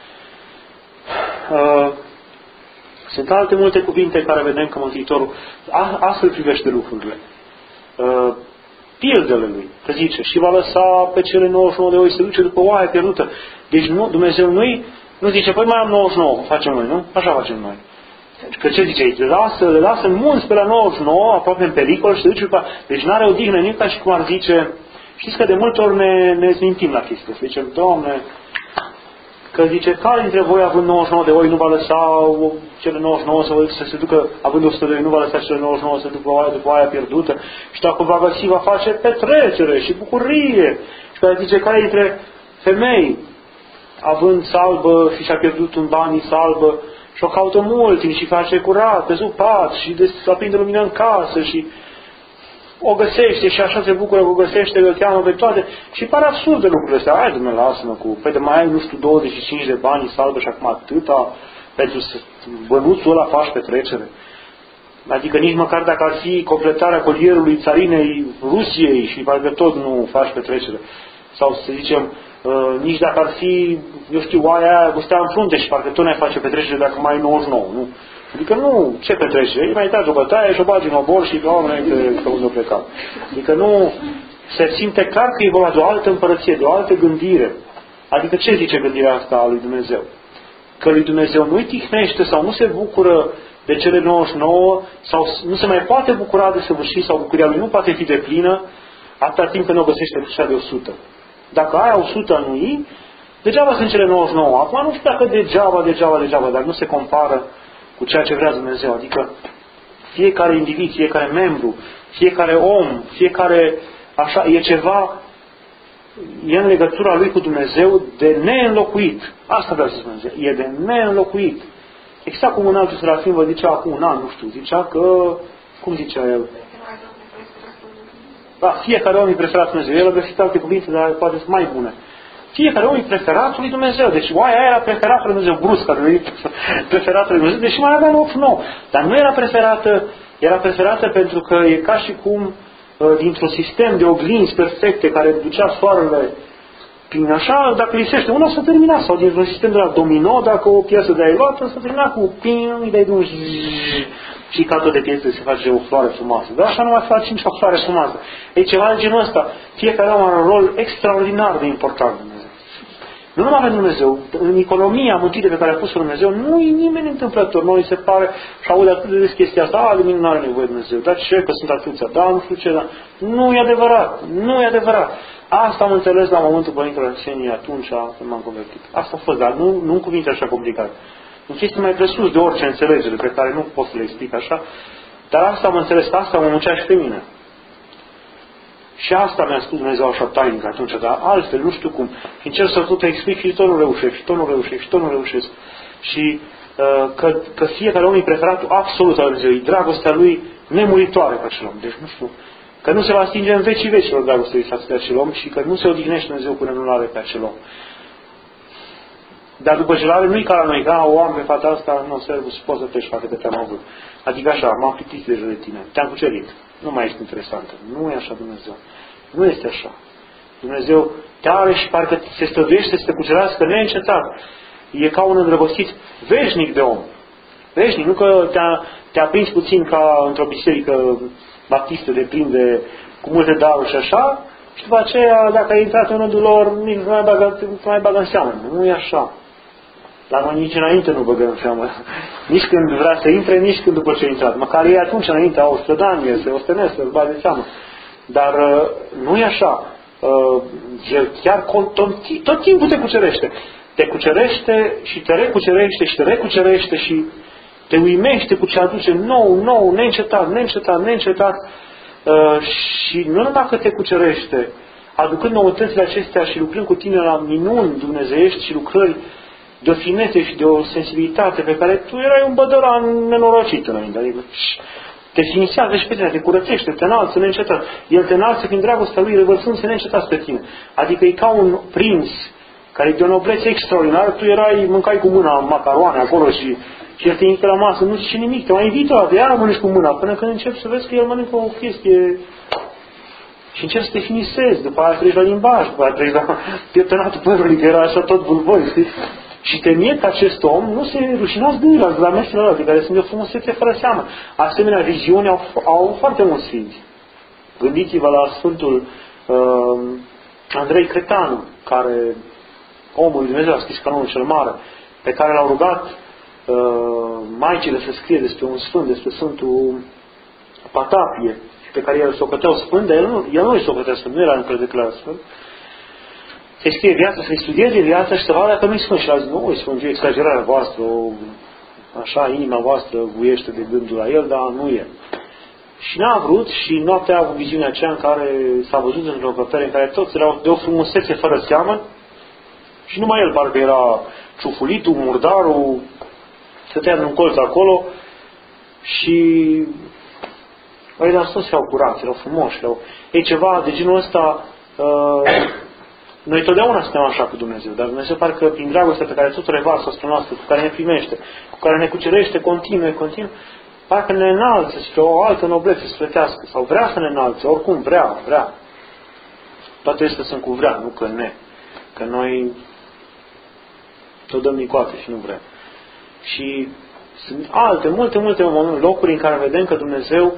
Sunt alte multe cuvinte care vedem că Mântuitorul astfel privește lucrurile. Pildele lui, că zice, și va lăsa pe cele 99 de oi să duce după oaia pierdută. Deci nu, Dumnezeu nu zice, păi mai am 99, facem noi, nu? Așa facem noi. Că ce zice aici? Le lasă mulți pe la 99, aproape în pericol și se duce după... Deci n-are odihnă nici ca și cum ar zice... Știți că de multe ori ne zmintim la chestia. Să zicem, Doamne, că zice, care dintre voi având 99 de oi nu va lăsa cele 99 să se ducă, având 100 de oi nu va lăsa cele 99 să ducă după aia pierdută și dacă va găsi, va face petrecere și bucurie. Și care zice, care dintre femei având salbă și și-a pierdut un banii salbă și o caută mult și face curat pe sub pat și aprinde lumină în casă și o găsește și așa se bucură că o găsește, că cheamă pe toate și pare absurd de lucrurile astea. Hai, Dumnezeu, lasă-mă cu... Păi de mai ai, nu știu, 25 de bani salbă și acum atâta pentru bănuțul ăla faci petrecere. Adică nici măcar dacă ar fi completarea colierului țarinei Rusiei și parcă tot nu faci petrecere. Sau să zicem, nici dacă ar fi, eu știu, oaia aia gustea în frunte și parcă tot ne face petrecere dacă mai ai 99, nu? Adică nu, ce petrecere? Îi mai tragi o bătaie și o bagi în obor și Doamne, că unde o pleca. Adică nu, se simte clar că e vorba de o altă împărăție, de o altă gândire. Adică ce zice gândirea asta a lui Dumnezeu? Că lui Dumnezeu nu-i tihnește sau nu se bucură de cele 99 sau nu se mai poate bucura de săvârșit sau bucuria lui nu poate fi deplină atâta timp când o găsește pe cea de 100. Dacă aia 100 nu e, degeaba sunt cele 99. Acum nu știu dacă degeaba, dar nu se compară cu ceea ce vrea Dumnezeu. Adică fiecare individ, fiecare membru, fiecare om, fiecare așa, e ceva, e în legătura lui cu Dumnezeu de neînlocuit. Asta vreau să spun. E de neînlocuit. Exact cum un altul serafim vă zicea acum un an, nu știu, zicea că, cum zicea el? Da, fiecare om e preferat Dumnezeu. El a găsit alte cuvinte, dar poate sunt mai bune. Fiecare om e preferatul lui Dumnezeu. Deci oaia aia era preferatul lui Dumnezeu, brusca, preferatul lui Dumnezeu, deși mai avea loc nou. Dar nu era preferată pentru că e ca și cum dintr-un sistem de oglinzi perfecte care ducea soarele prin așa, dacă lisește una, s-a terminat. Sau dintr-un sistem de la domino, dacă o piesă de-ai luată, s-a terminat cu ping, îi dai de un și ca tot de piese se face o floare frumoasă. Dar așa nu mai face nicio floare frumoasă. E ceva de genul ăsta. Fiecare om are un rol extraordinar de important. Nu numai pentru Dumnezeu. În economia mântuită pe care a pus-o Dumnezeu, nu e nimeni întâmplător. Noi se pare și aude atât de des chestia asta, de mine nu are nevoie de Dumnezeu. Dar ce, că sunt atâția, da, nu știu ce, da. Nu e adevărat. Nu e adevărat. Asta am înțeles la momentul Părintele Arsenie atunci când m-am convertit. Asta a fost, dar nu în cuvinte așa complicate. În chestii mai presus de orice înțelegere pe care nu pot să le explic așa, dar asta am înțeles, asta mă muncea și pe mine. Și asta mi-a spus Dumnezeu așa tainic atunci, dar altfel nu știu cum. Și încerc să tot explic și tot nu reușesc. Și că fiecare om e preferatul absolut al Dumnezeu, e dragostea lui nemuritoare pe acel om. Deci nu știu, că nu se va stinge în vecii vecilor dragostea lui față de acel om și că nu se odihnește Dumnezeu cu renunare pe acel om. Dar după gelare nu-i ca la noi, ca o am pe fata asta, nu, servus, poți să pleci, facă, că te-am avut. Adică așa, m-am plictisit deja de tine, te-am cucerit. Nu mai ești interesantă. Nu e așa Dumnezeu. Nu este așa. Dumnezeu te are și parcă se străduiește să te cucerească neîncetat. E ca un îndrăgostit veșnic de om. Veșnic, nu că te-a prins puțin ca într-o biserică baptistă de plin de cu multe daruri și așa, și după aceea, dacă ai intrat în rândul lor, nici nu mai bagă în seamă. Nu e așa. Dar noi nici înainte nu băgăm în seamă. Nici când vrea să intre, nici când după ce a intrat. Măcar ei atunci înainte au strădanie, se ostenesc, să-l bage în seamă. Dar nu e așa. El chiar tot timpul te cucerește. Te cucerește și te recucerește și te recucerește și te uimește cu ce aduce nou, neîncetat. Și nu numai că te cucerește, aducând noutățile acestea și lucrând cu tine la minuni dumnezeiești și lucrări de o finețe și de o sensibilitate pe care tu erai un bădăran nenorocit înainte. Adică te sfințează și pe tine, te curățește, te înalță neîncetat. El te înalță prin dragostea lui, revărsându-se neîncetat pe tine. Adică e ca un prinț care e de o noblețe extraordinară, tu mâncai cu mâna macaroane acolo și el te invită la masă, nu zice nimic, te mai invită la iar mănânci cu mâna, până când începi să vezi că el mănâncă o chestie și începi să te finisezi, după aia treci la limbaj, după aia treci la pieptănatul părului, că era așa tot bulboi, știi? Și te mie că acest om nu se rușinați de la mesele alea, de care sunt de o frumusețe fără seamă. Asemenea viziuni au foarte mulți sfinți. Gândiți-vă la Sfântul Andrei Cretanu, care omul lui Dumnezeu a scris Canonul cel Mare, pe care l-au rugat maicile să scrie despre un sfânt, despre Sfântul Patapie, pe care el socoteau sfânt, dar el nu îi socotea sfânt, nu era încă declarat sfânt. Să-i scrie viața, să-i studieze viața și să vadă dacă nu-i sfânt. Și a zis, nu, e sfânt, e exagerarea voastră, așa, inima voastră vuiește de gândul la el, dar nu e. Și n-a vrut și noaptea a avut viziunea aceea în care s-a văzut într-o încăpere în care toți erau de o frumusețe fără seamă și numai el parcă era ciufulitul, murdarul, stătea în un colț acolo și ăia toți erau curați, erau frumoși, e ceva de genul ăsta. Noi totdeauna suntem așa cu Dumnezeu, dar Dumnezeu parcă prin dragostea pe care tot o revarsă asupra noastră, cu care ne primește, cu care ne cucerește continuu, parcă ne înalță spre o altă noblețe sfătească, sau vrea să ne înalțe, oricum vrea. Toate astea sunt cu vrea, nu că ne. Că noi tot dăm nicoate și nu vrem. Și sunt multe locuri în care vedem că Dumnezeu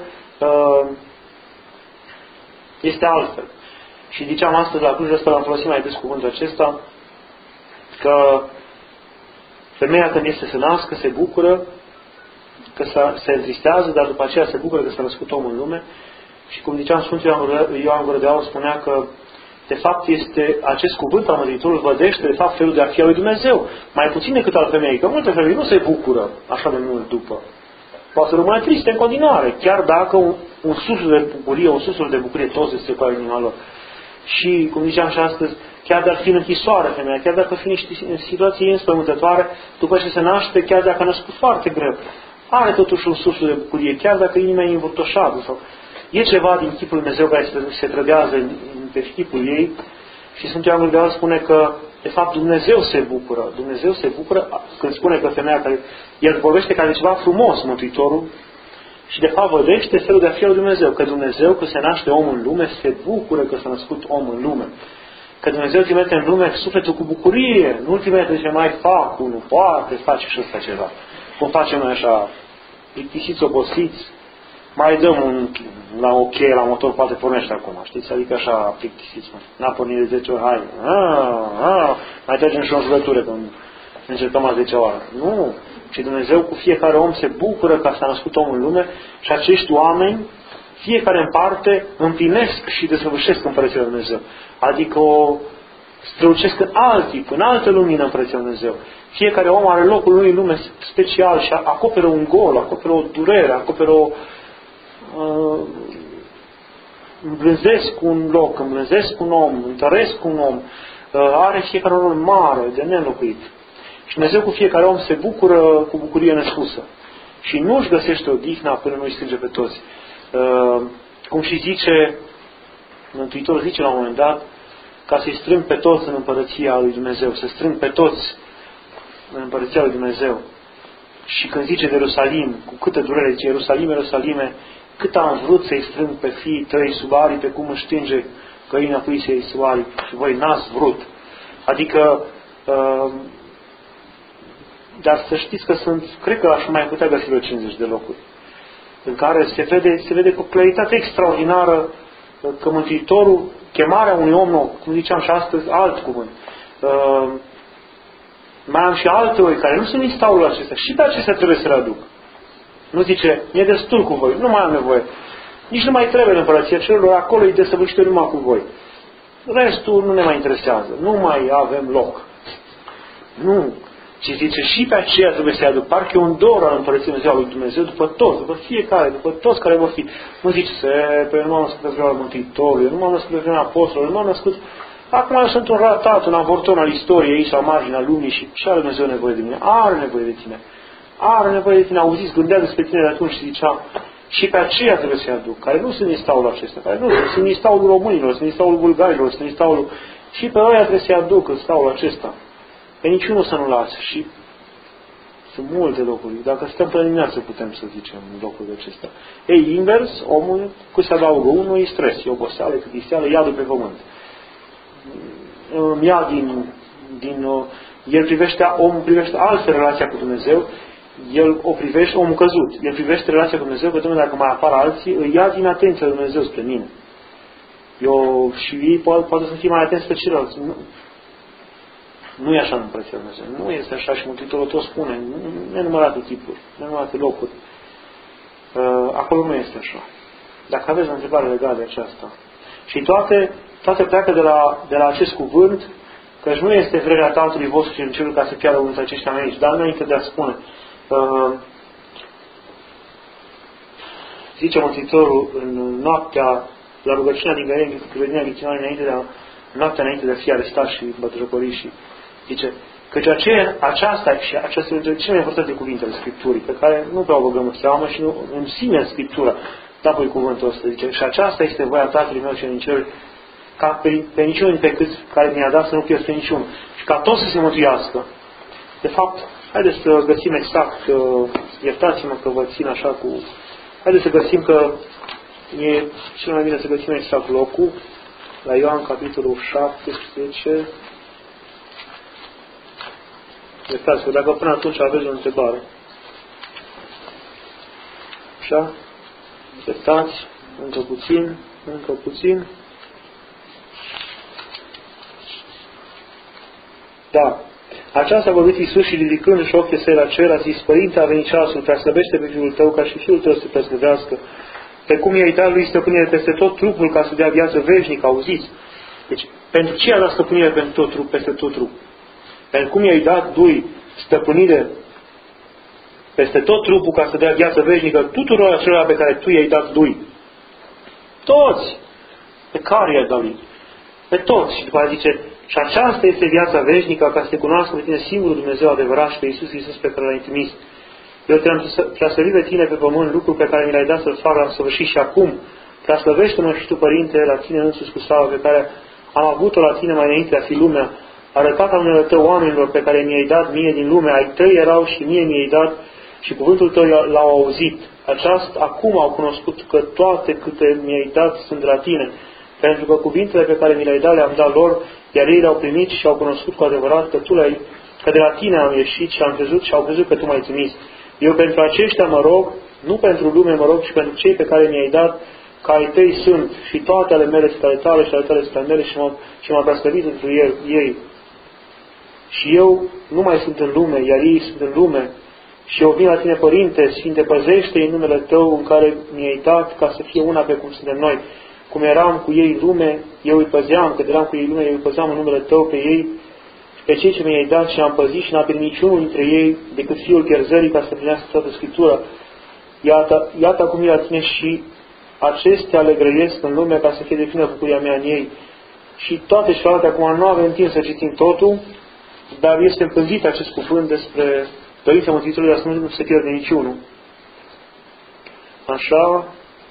este altfel. Și ziceam astăzi la Cluj, ăsta l-am folosit mai des cuvântul acesta, că femeia când este să nască se bucură că se întristează, dar după aceea se bucură că s-a născut omul în lume. Și cum ziceam, Sfântul Ioan Gură de Aur spunea că de fapt este acest cuvânt al Mântuitorului vădește de fapt felul de a fi al lui Dumnezeu. Mai puțin decât al femeii, că multe femei nu se bucură așa de mult după. Poate rămâne triste în continuare, chiar dacă un susul de bucurie, un susul de bucurie toți se separă din inima lor. Și, cum ziceam și astăzi, chiar dacă fi în închisoare femeia, chiar dacă fi în situații înspăimântătoare, după ce se naște, chiar dacă a născut foarte greu, are totuși un susul de bucurie, chiar dacă inima e învârtoșată sau e ceva din chipul Lui Dumnezeu care se trădează pe chipul ei. Și Sfântul Ioan Gură de Aur spune că de fapt Dumnezeu se bucură. Dumnezeu se bucură când spune că femeia care el vorbește ca de ceva frumos, Mântuitorul, și de fapt vădește felul de a fi al lui Dumnezeu. Că Dumnezeu, când se naște om în lume, se bucură că s-a născut om în lume. Că Dumnezeu trimite în lume sufletul cu bucurie. Nu trimite ce mai fac unul, poate face și ăsta ceva. Cum facem noi așa, plictisiți, obosiți, mai dăm la o cheie la motor, poate pornește acum, știți? Adică așa plictisiți. N-a pornit de 10 ori, hai, mai tragem și o jurătură când încercăm a 10 ori. Nu! Și Dumnezeu cu fiecare om se bucură că s-a născut omul în lume și acești oameni, fiecare în parte, împlinesc și desăvârșesc Împărăția Lui Dumnezeu. Adică o strălucesc în alt tip, în altă lumină Împărăția Lui Dumnezeu. Fiecare om are locul lui în lume special și acoperă un gol, acoperă o durere, acoperă o îmblânzesc un loc, îmblânzesc un om, întăresc un om, are fiecare rol mare, de neînlocuit. Și Dumnezeu cu fiecare om se bucură cu bucurie nespusă. Și nu își găsește odihna până nu îi strânge pe toți. Cum și zice, Mântuitorul zice la un moment dat, ca să-i strâng pe toți în Împărăția lui Dumnezeu, să strâng pe toți în Împărăția lui Dumnezeu. Și când zice de Ierusalim, cu câtă durere zice, Ierusalim, Ierusalime, cât am vrut să-i strâng pe fiii tăi sub aripi, pe cum își stinge găina puisei sub aripi, și voi n-ați vrut. Adică, dar să știți că sunt, cred că aș mai putea găsi vreo 50 de locuri, în care se vede cu claritate extraordinară că Mântuitorul, chemarea unui om nou, cum ziceam și astăzi, alt cuvânt. Mai am și alte oi care nu sunt în staulul acesta. Și pe acestea trebuie să le aduc. Nu zice, e destul cu voi, nu mai am nevoie. Nici nu mai trebuie în Împărăția Cerurilor, acolo e desăvârșită numai cu voi. Restul nu ne mai interesează, nu mai avem loc. Nu. Ci zice, și pe aceea trebuie să-i aduc. Parcă e un dor al Împărăției lui Dumnezeu, după toți, după fiecare, după toți care vor fi. Nu zice, pe nu m-am născut pe vremea Mântuitorului, nu m-am născut pe vremea Apostolului, nu m-am născut. Acum sunt un ratat, un avorton al istoriei aici, la marginea lumii și are Dumnezeu nevoie de mine. Are nevoie de tine. Are nevoie de tine. Auziți, gândea despre tine de atunci și zicea, și pe aceea trebuie să-i aduc, care nu sunt din staulul acesta, care nu sunt din staulul românilor, sunt din staulul bulgarilor, sunt din staulul. Și pe ăia trebuie să-i aduc în staulul acesta. Pe niciunul să nu las. Și sunt multe locuri. Dacă stăm până dimineață, putem să zicem locurile acestea. Ei, invers, omul, cu se adaugă unul, e stres, e oboseală, e plictiseală, iadul pe pământ. Ia omul privește altfel relația cu Dumnezeu, el o privește, omul căzut, el privește relația cu Dumnezeu, că Dumnezeu, dacă mai apar alții, îi ia din atenția lui Dumnezeu spre mine. Și ei poate să fie mai atenți pe ceilalți. Nu e așa în Împărăția lui Dumnezeu. Nu este așa și Mântuitorul tot spune, nenumărate tipuri, nenumărate locuri. Acolo nu este așa. Dacă aveți o întrebare legată de aceasta. Și toate pleacă de la acest cuvânt, căci nu este vrerea Tatălui vostru și în cerul ca să piară unul dintre aceștia aici. Dar înainte de a spune, zice Mântuitorul în noaptea, la rugăciunea din grădina Ghețimani, noaptea înainte de a fi arestat și bătăjocorit și zice, căci aceasta este cele mai importante cuvinte ale Scripturii, pe care nu prea o băgăm în seamă și nu în sine în Scriptură. Da, pui cuvântul ăsta, zice, și aceasta este voia Tatălui meu și în cer, ca pe niciunul dintre câți care mi-a dat să nu pierzi pe niciunul. Și ca toți să se mântuiască. De fapt, haideți să găsim exact, iertați-mă că vă țin așa cu... Haideți să găsim că e cel mai bine să găsim exact locul, la Ioan, capitolul 17. Iertați-vă, dacă până atunci aveți o întrebare. Așa? Iertați, încă puțin. Da. Aceasta a vorbit Iisus și ridicându-și ochii săi la cer, a zis: Părinte, a venit ceasul, preaslăvește pe Fiul Tău, ca și Fiul Tău să te preaslăvească. Pe cum i-ai dat lui stăpânire peste tot trupul, ca să dea viață veșnică, auziți? Deci, pentru ce i-a dat stăpânire pentru tot trup, peste tot trup? Pentru cum i-ai dat lui stăpânire peste tot trupul, ca să dea viață veșnică tuturor acelora pe care tu i-ai dat lui. Toți! Pe care i-ai dat lui? Pe toți. Și după aceea zice: și aceasta este viața veșnică, ca să te cunoască pe tine singurul Dumnezeu adevărat și pe Iisus pe care l-ai trimis. Eu te-am preaslăvit pe tine pe pământ, lucru pe care mi l-ai dat să-l fac, l-am săvârșit și acum. Preaslăvește-mă și tu, Părinte, la tine însuți cu slavă pe care am avut-o la tine mai înainte de a fi lumea. Arătat numele Tău oamenilor pe care mi-ai dat mie din lume, ai Tăi erau și mie mi-ai dat și cuvântul Tău l-au auzit. Acum au cunoscut că toate câte mi-ai dat sunt de la tine, pentru că cuvintele pe care mi le-ai dat le-am dat lor, iar ei le-au primit și au cunoscut cu adevărat că de la tine am ieșit și am crezut și au crezut că tu m-ai trimis. Eu pentru aceștia mă rog, nu pentru lume mă rog, ci pentru cei pe care mi-ai dat, că ai Tăi sunt și toate ale mele sunt ale Tale și ale Tale sunt ale mele și m-a preaslăvit întru ei. Și eu nu mai sunt în lume, iar ei sunt în lume. Și eu vin la tine, Părinte, Sfinte, păzește-i numele Tău în care mi-ai dat, ca să fie una pe cum suntem noi. Cum eram cu ei în lume, eu îi păzeam, că eram cu ei în lume, eu îi păzeam în numele Tău pe ei, pe cei ce mi-ai dat și am păzit și n-a primit niciunul dintre ei decât Fiul pierzării, ca să împlinească toată Scriptura. Iată acum e la tine și acestea le grăiesc în lume, ca să fie de plină bucuria mea în ei. Și toate celelalte, acum nu avem timp să citim totul, dar este împânzit acest cuvânt despre dorința Mântuitorului, dar să nu se pierde niciunul. Așa.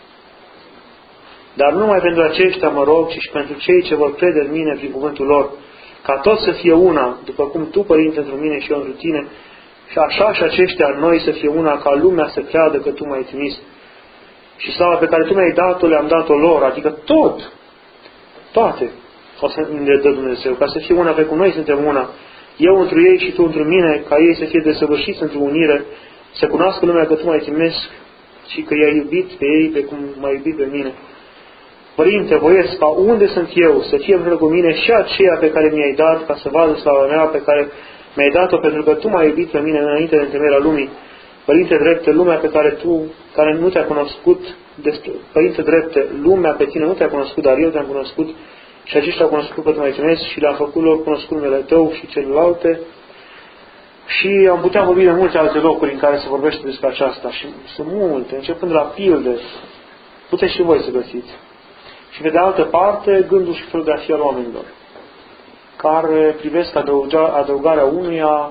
Dar nu numai pentru aceștia mă rog, ci și pentru cei ce vor crede în mine prin cuvântul lor, ca tot să fie una, după cum Tu, Părinte, întru mine și eu întru Tine, și așa și aceștia noi să fie una, ca lumea să creadă că Tu m-ai trimis. Și slava pe care Tu mi-ai dat-o, le-am dat-o lor, adică toate o să ne dă Dumnezeu, ca să fie una pe cum noi suntem una, eu întru ei și Tu întru mine, ca ei să fie desăvârșiți într-o unire, să cunoască lumea că Tu m-ai trimis și că i-ai iubit pe ei pe cum m-ai iubit pe mine. Părinte, voiesc ca unde sunt eu să fie împreună cu mine și aceea pe care mi-ai dat, ca să vadă slava mea pe care mi-ai dat-o, pentru că Tu m-ai iubit pe mine înainte de întemeierea lumii. Părinte drepte, lumea pe care Tu, care nu Te-a cunoscut, Părinte drepte, lumea pe Tine nu Te-a cunoscut, dar eu Te-am cunoscut și aceștia au cunoscut că Tu m-ai trimis și le-am făcut lor cunoscut numele Tău și celelalte. Și am putea vorbi de multe alte locuri în care se vorbește despre aceasta și sunt multe, începând de la pilde, puteți și voi să găsiți. Și pe de altă parte, gândul și felul de a fi al oamenilor, care privesc adăugarea unuia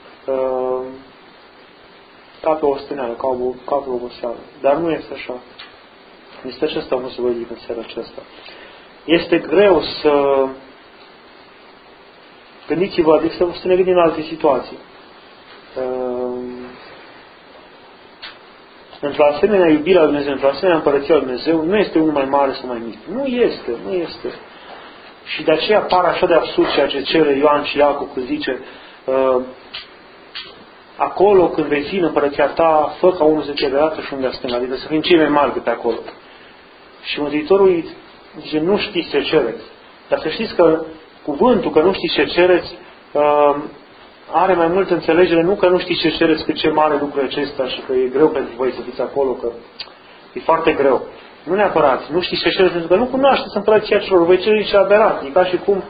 ca pe o stâneală, ca pe o oboseală. Dar nu este așa. Este acesta nu se vă zic în seara aceasta. Este greu să gândiți-vă, adică să ne gândim în alte situații. Într-o asemenea iubire a Dumnezeu, într-o asemenea împărăție a Dumnezeu, nu este unul mai mare sau mai mic. Nu este. Și de aceea pare așa de absurd ceea ce cere Ioan și Iacov când zice acolo când vei fi în împărăția ta, fă ca unul să fie dreaptă și unul de stânga, adică să fim cei mai mari de pe acolo. Și Mântuitorul zice, nu știți ce cereți. Dar să știți că cuvântul că nu știți ce cereți are mai multă înțelegere, nu că nu știți ce cereți, cât ce mare lucru acesta și că e greu pentru voi să fiți acolo, că e foarte greu. Nu neapărat, nu știți ce cereți, pentru că nu cunoașteți împărăția celor, voi cere ce aberat. E ca și cum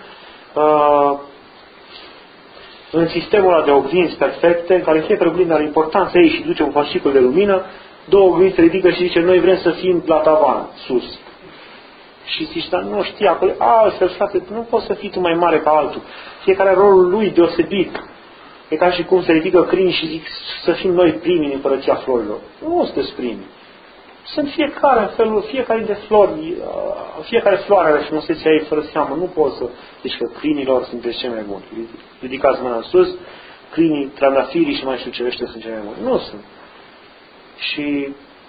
în sistemul ăla de oglinzi perfecte, în care fiecare oglindă are importanță ei și duce un fascicul de lumină, două oglinzi se ridică și zice, noi vrem să fim la tavan, sus. Și zici, dar nu știi, acolo, altfel, frate, nu poți să fii tu mai mare ca altul. Fiecare are rolul lui deosebit. E ca și cum se ridică crini și zic să fim noi primii în împărăția florilor. Nu sunteți primii. Sunt fiecare în felul, fiecare dintre flori, fiecare floare are frumusețea ei fără seamă. Nu poți să zici că crinilor sunteți cei mai buni. Ridicați mâna în sus, crinii, trandafirii și mai știu ce ăștia sunt cei mai buni. Nu sunt. Și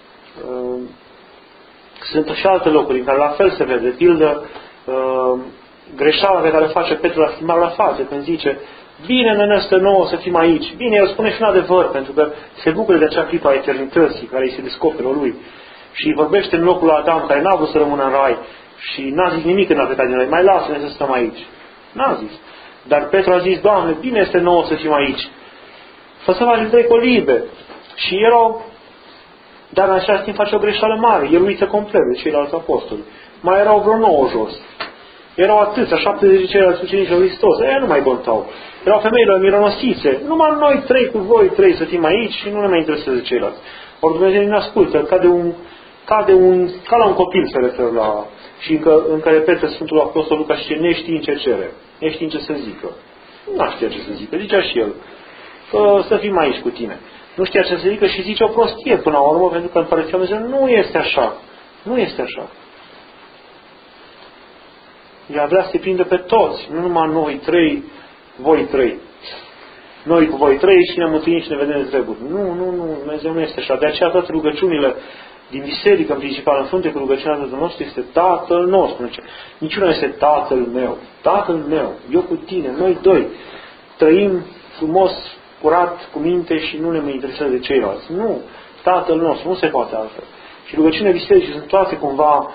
sunt și alte locuri în care la fel se vede. De pildă, greșeala pe care o face Petru la filmare la față, când zice bine ne născă nouă să fim aici. Bine, el spune și un adevăr, pentru că se bucură de acea clipă a eternității care îi se descoperă lui. Și vorbește în locul lui Adam, care n-a vrut să rămână în rai și n-a zis nimic când a plecat din rai. Mai lasă-ne să stăm aici. N-a zis. Dar Petru a zis, Doamne, bine este nouă să fim aici. Fă să facem 3 colibe. Și erau, dar în același timp face o greșeală mare. El uită complet de ceilalți apostoli. Mai erau vreo 9 jos. Erau atâția, 70 ceilalți ucenici lui Hristos. Ei nu mai contau. Erau femeile mironosițe. Numai noi 3 cu voi 3 să fim aici și nu ne mai interesează ceilalți. Ori Dumnezeu ne ascultă, ca la un copil se referă la... Și în care repetă Sfântul Apostol Luca și ce neștiind ce cere, neștiind ce să zică. Nu știa ce să zică, zicea și el. Să fim aici cu tine. Nu știa ce să zică și zice o prostie până la urmă, pentru că Împărăția Lui Dumnezeu nu este așa. Nu este așa. Ea vrea să se prindă pe toți, nu numai noi 3, voi 3. Noi cu voi 3 și ne mântuim și ne vedem de treburi. Nu, Dumnezeu nu este așa. De aceea toate rugăciunile din biserică, în principal, în frunte cu rugăciunea Tatăl nostru, este Tatăl nostru. Niciuna este Tatăl meu. Tatăl meu, eu cu tine, noi 2. Trăim frumos, curat, cu minte și nu ne mai interesează de ceilalți. Nu, Tatăl nostru, nu se poate altfel. Și rugăciunile bisericii sunt toate cumva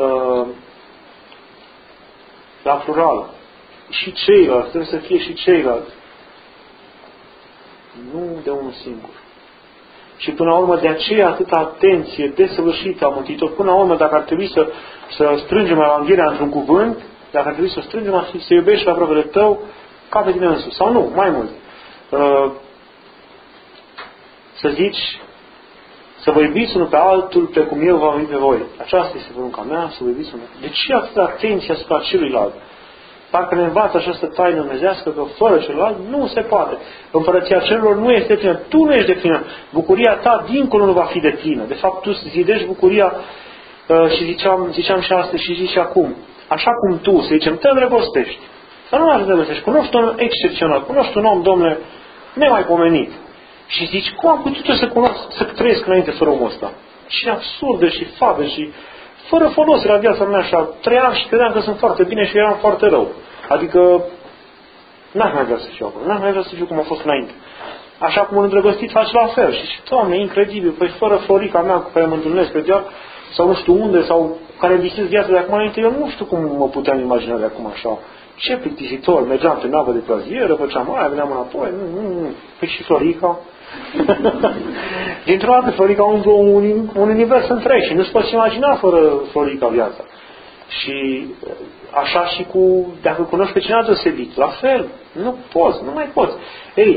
la plural. Și ceilalți, trebuie să fie și ceilalți. Nu de unul singur. Și până la urmă, de aceea atâta atenție desăvârșită a Mântuitorului. Până la urmă, dacă ar trebui să strângem Evanghelia într-un cuvânt, dacă ar trebui să o strângem, ar fi să iubești la aproapele tău ca pe tine însuși. Sau nu, mai mult. Să zici, să vă iubiți unul pe altul precum eu v-am iubit pe voi. Aceasta este porunca mea, să vă iubiți unul. De ce atâta atenție asupra celuilalt? Parcă ne învață această taină dumnezească că fără celălalt nu se poate. Împărăția celor nu este de plină. Tu nu ești de plină. Bucuria ta dincolo nu va fi de plină. De fapt, tu zidești bucuria și ziceam și astăzi și zici și acum. Așa cum tu, să zicem, te îndrăgostești. Să nu te îndrăgostești. Cunoști un om excepțional. Cunoști un om, Domnule, nemaipomenit. Și zici, cum am putut eu să trăiesc înainte fără omul ăsta? Și absurde și fabe și fără folos la viața mea așa. Trăiam și credeam că sunt foarte bine și eram foarte rău. Adică n-aș mai vrea să fiu acolo. N-aș mai vrea să fiu cum a fost înainte. Așa cum un îndrăgostit face la fel. Și Doamne, incredibil. Păi fără Florica mea cu care mă întâlnesc pe diar, sau nu știu unde, sau care visez viața de acum înainte, eu nu știu cum mă puteam imagina de acum așa. Ce plictisitor. Mergeam pe navă de plazieră, făceam aia, veneam înapoi. Nu. Păi și Florica. Dintr-o dată Florica umblă un univers întreg și nu-ți poți imagina fără Florica viața. Și așa și dacă cunoști pe cineva deosebit, la fel, nu mai poți. Ei,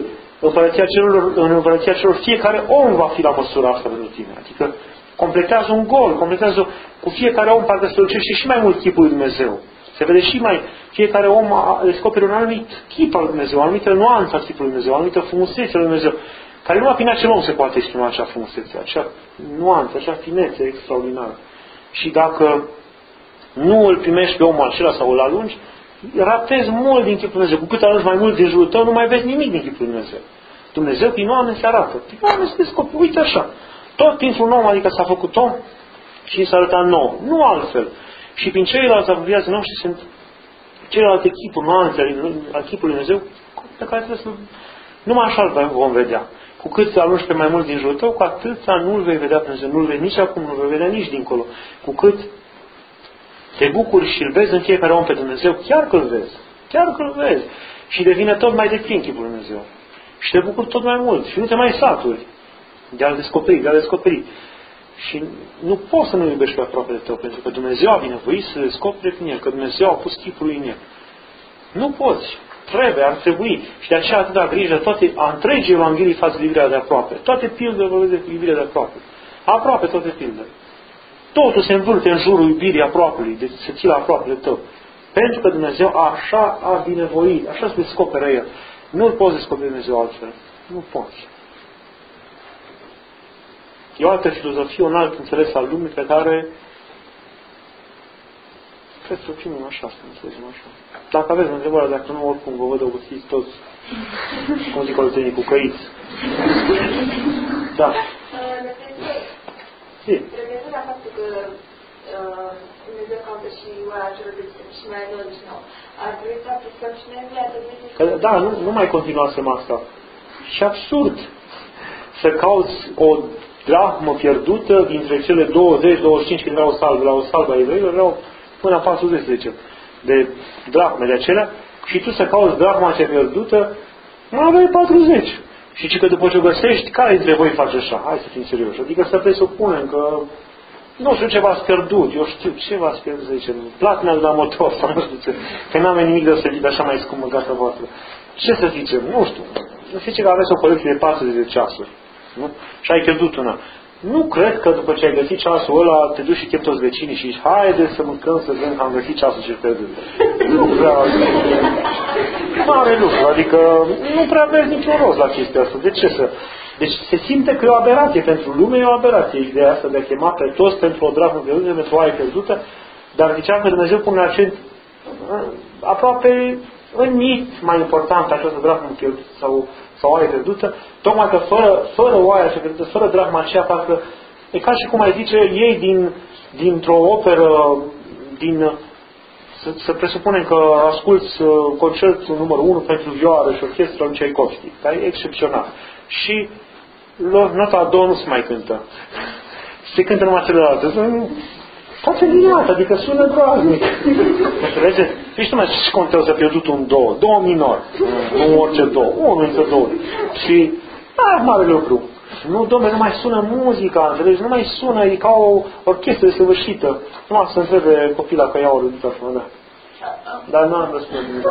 în Împărăția Celor fiecare om va fi la măsura asta pentru tine. Adică completează un gol, cu fiecare om parcă se lucește și mai mult chipul lui Dumnezeu. Se vede și fiecare om descoperă un anumit chip al lui Dumnezeu, o anumită nuanță a chipului lui Dumnezeu, o anumită frumusețe al lui Dumnezeu, care numai prin acel om se poate exprima acea frumusețe, acea nuanță, acea finețe extraordinară. Și dacă nu îl primești pe omul acela sau îl alungi, ratezi mult din chipul Dumnezeu. Cu cât alungi mai mult din jurul tău, nu mai vezi nimic din chipul Dumnezeu. Dumnezeu prin oameni se arată. Prin oameni se descoperă. Uite așa. Tot printr-un om, adică s-a făcut om și s-a arătat nou. Nu altfel. Și prin ceilalți apropiații noștri sunt celelalte chipuri, nuanțe al chipului Dumnezeu, pe care trebuie să... Numai așa vom vedea. Cu cât alungi pe mai mult din jurul tău, cu atâta nu-L vei vedea pe Dumnezeu. Nu-L vezi nici acum, nu-L vei vedea nici dincolo. Cu cât te bucuri și îl vezi în fiecare om pe Dumnezeu, chiar că îl vezi. Chiar că îl vezi. Și devine tot mai deplin chipul Dumnezeu. Și te bucuri tot mai mult. Și nu te mai saturi de a-L descoperi, Și nu poți să nu iubești pe aproapele tău, pentru că Dumnezeu a binevoit să descopere prin el, că Dumnezeu a pus chipul lui în el. Nu poți. Ar trebui. Și de aceea atâta grijă toate a întregii Evanghelii față de iubirea de aproape. Toate pildele vorbesc de iubirea de aproape. Aproape toate pildele. Totul se învârte în jurul iubirii aproapelui, de să ții la aproapele tău. Pentru că Dumnezeu așa a binevoit, așa se descoperă El. Nu-L poți descoperi Dumnezeu altfel. Nu poți. E o altă filozofie, un alt înțeles al lumii pe care cred să primim așa, să înțelegem așa. Dacă aveți întrebarea, dacă nu, oricum vă văd obosiți toți, cum zic oltenii, cu căiți. Da. Referitor la faptul că Dumnezeu caută și oarea celor de și mai adoră din nou. Ar trebui să aplicăm și noi viața Dumnezeu. Da, nu mai continuasem asta. Și absurd să cauți o drahmă pierdută dintre cele 20-25 când erau salve. La o salvă a evreilor erau până la 40 de drahme de acelea, și tu să cauți drachma cea pierdută, mai aveai 40. Și că după ce o găsești, care dintre voi face așa? Hai să fim serioși. Adică să presupunem că, nu știu ce v-ați pierdut, eu știu ce v-ați pierdut, zice, platina de la motor sau nu știu ce, că n-am nimic deosebit așa mai scump în casa voastră. Ce să zicem? Nu știu. Nu zice că aveți o colecție de 40 de ceasuri. Nu? Și ai pierdut una. Nu cred că după ce ai găsit ceasul ăla, te duci și chem toți vecinii și zici, haide să mâncăm să vedem că am găsit ceasul ce pierdut. Nu prea... mare lucru. Adică nu prea vezi niciun rost la chestia asta. De ce să... Deci se simte că e o aberație. Pentru lume e o aberație ideea asta de a chema pe toți pentru o drachmă pierdută, pentru o aie pierdută, dar ziceam că Dumnezeu pune accent aproape în mit mai important această drachmă pierdută sau oaie pierdută, tocmai că fără oaia aceea pierdută, fără drachma aceea, parcă e ca și cum ai zice, ei dintr-o operă, să presupunem că asculți concertul numărul 1 pentru vioară și orchestră lui Tchaikovsky, dar e excepțional. Și nota a doua nu se mai cântă. Se cântă numai celelalte. Foarte liniat, adică sună groaznic. Înțelegeți? Deci nu mai ce contează pierdut un do. Do minor. Nu orice do. Unul între două. Și mare lucru. Nu, dom'le, nu mai sună muzica, înțelegi? Nu mai sună, e ca o orchestră desăvârșită. Numai să întrebe copila că iau o râdită acum, da. Dar nu am răspuns nimic.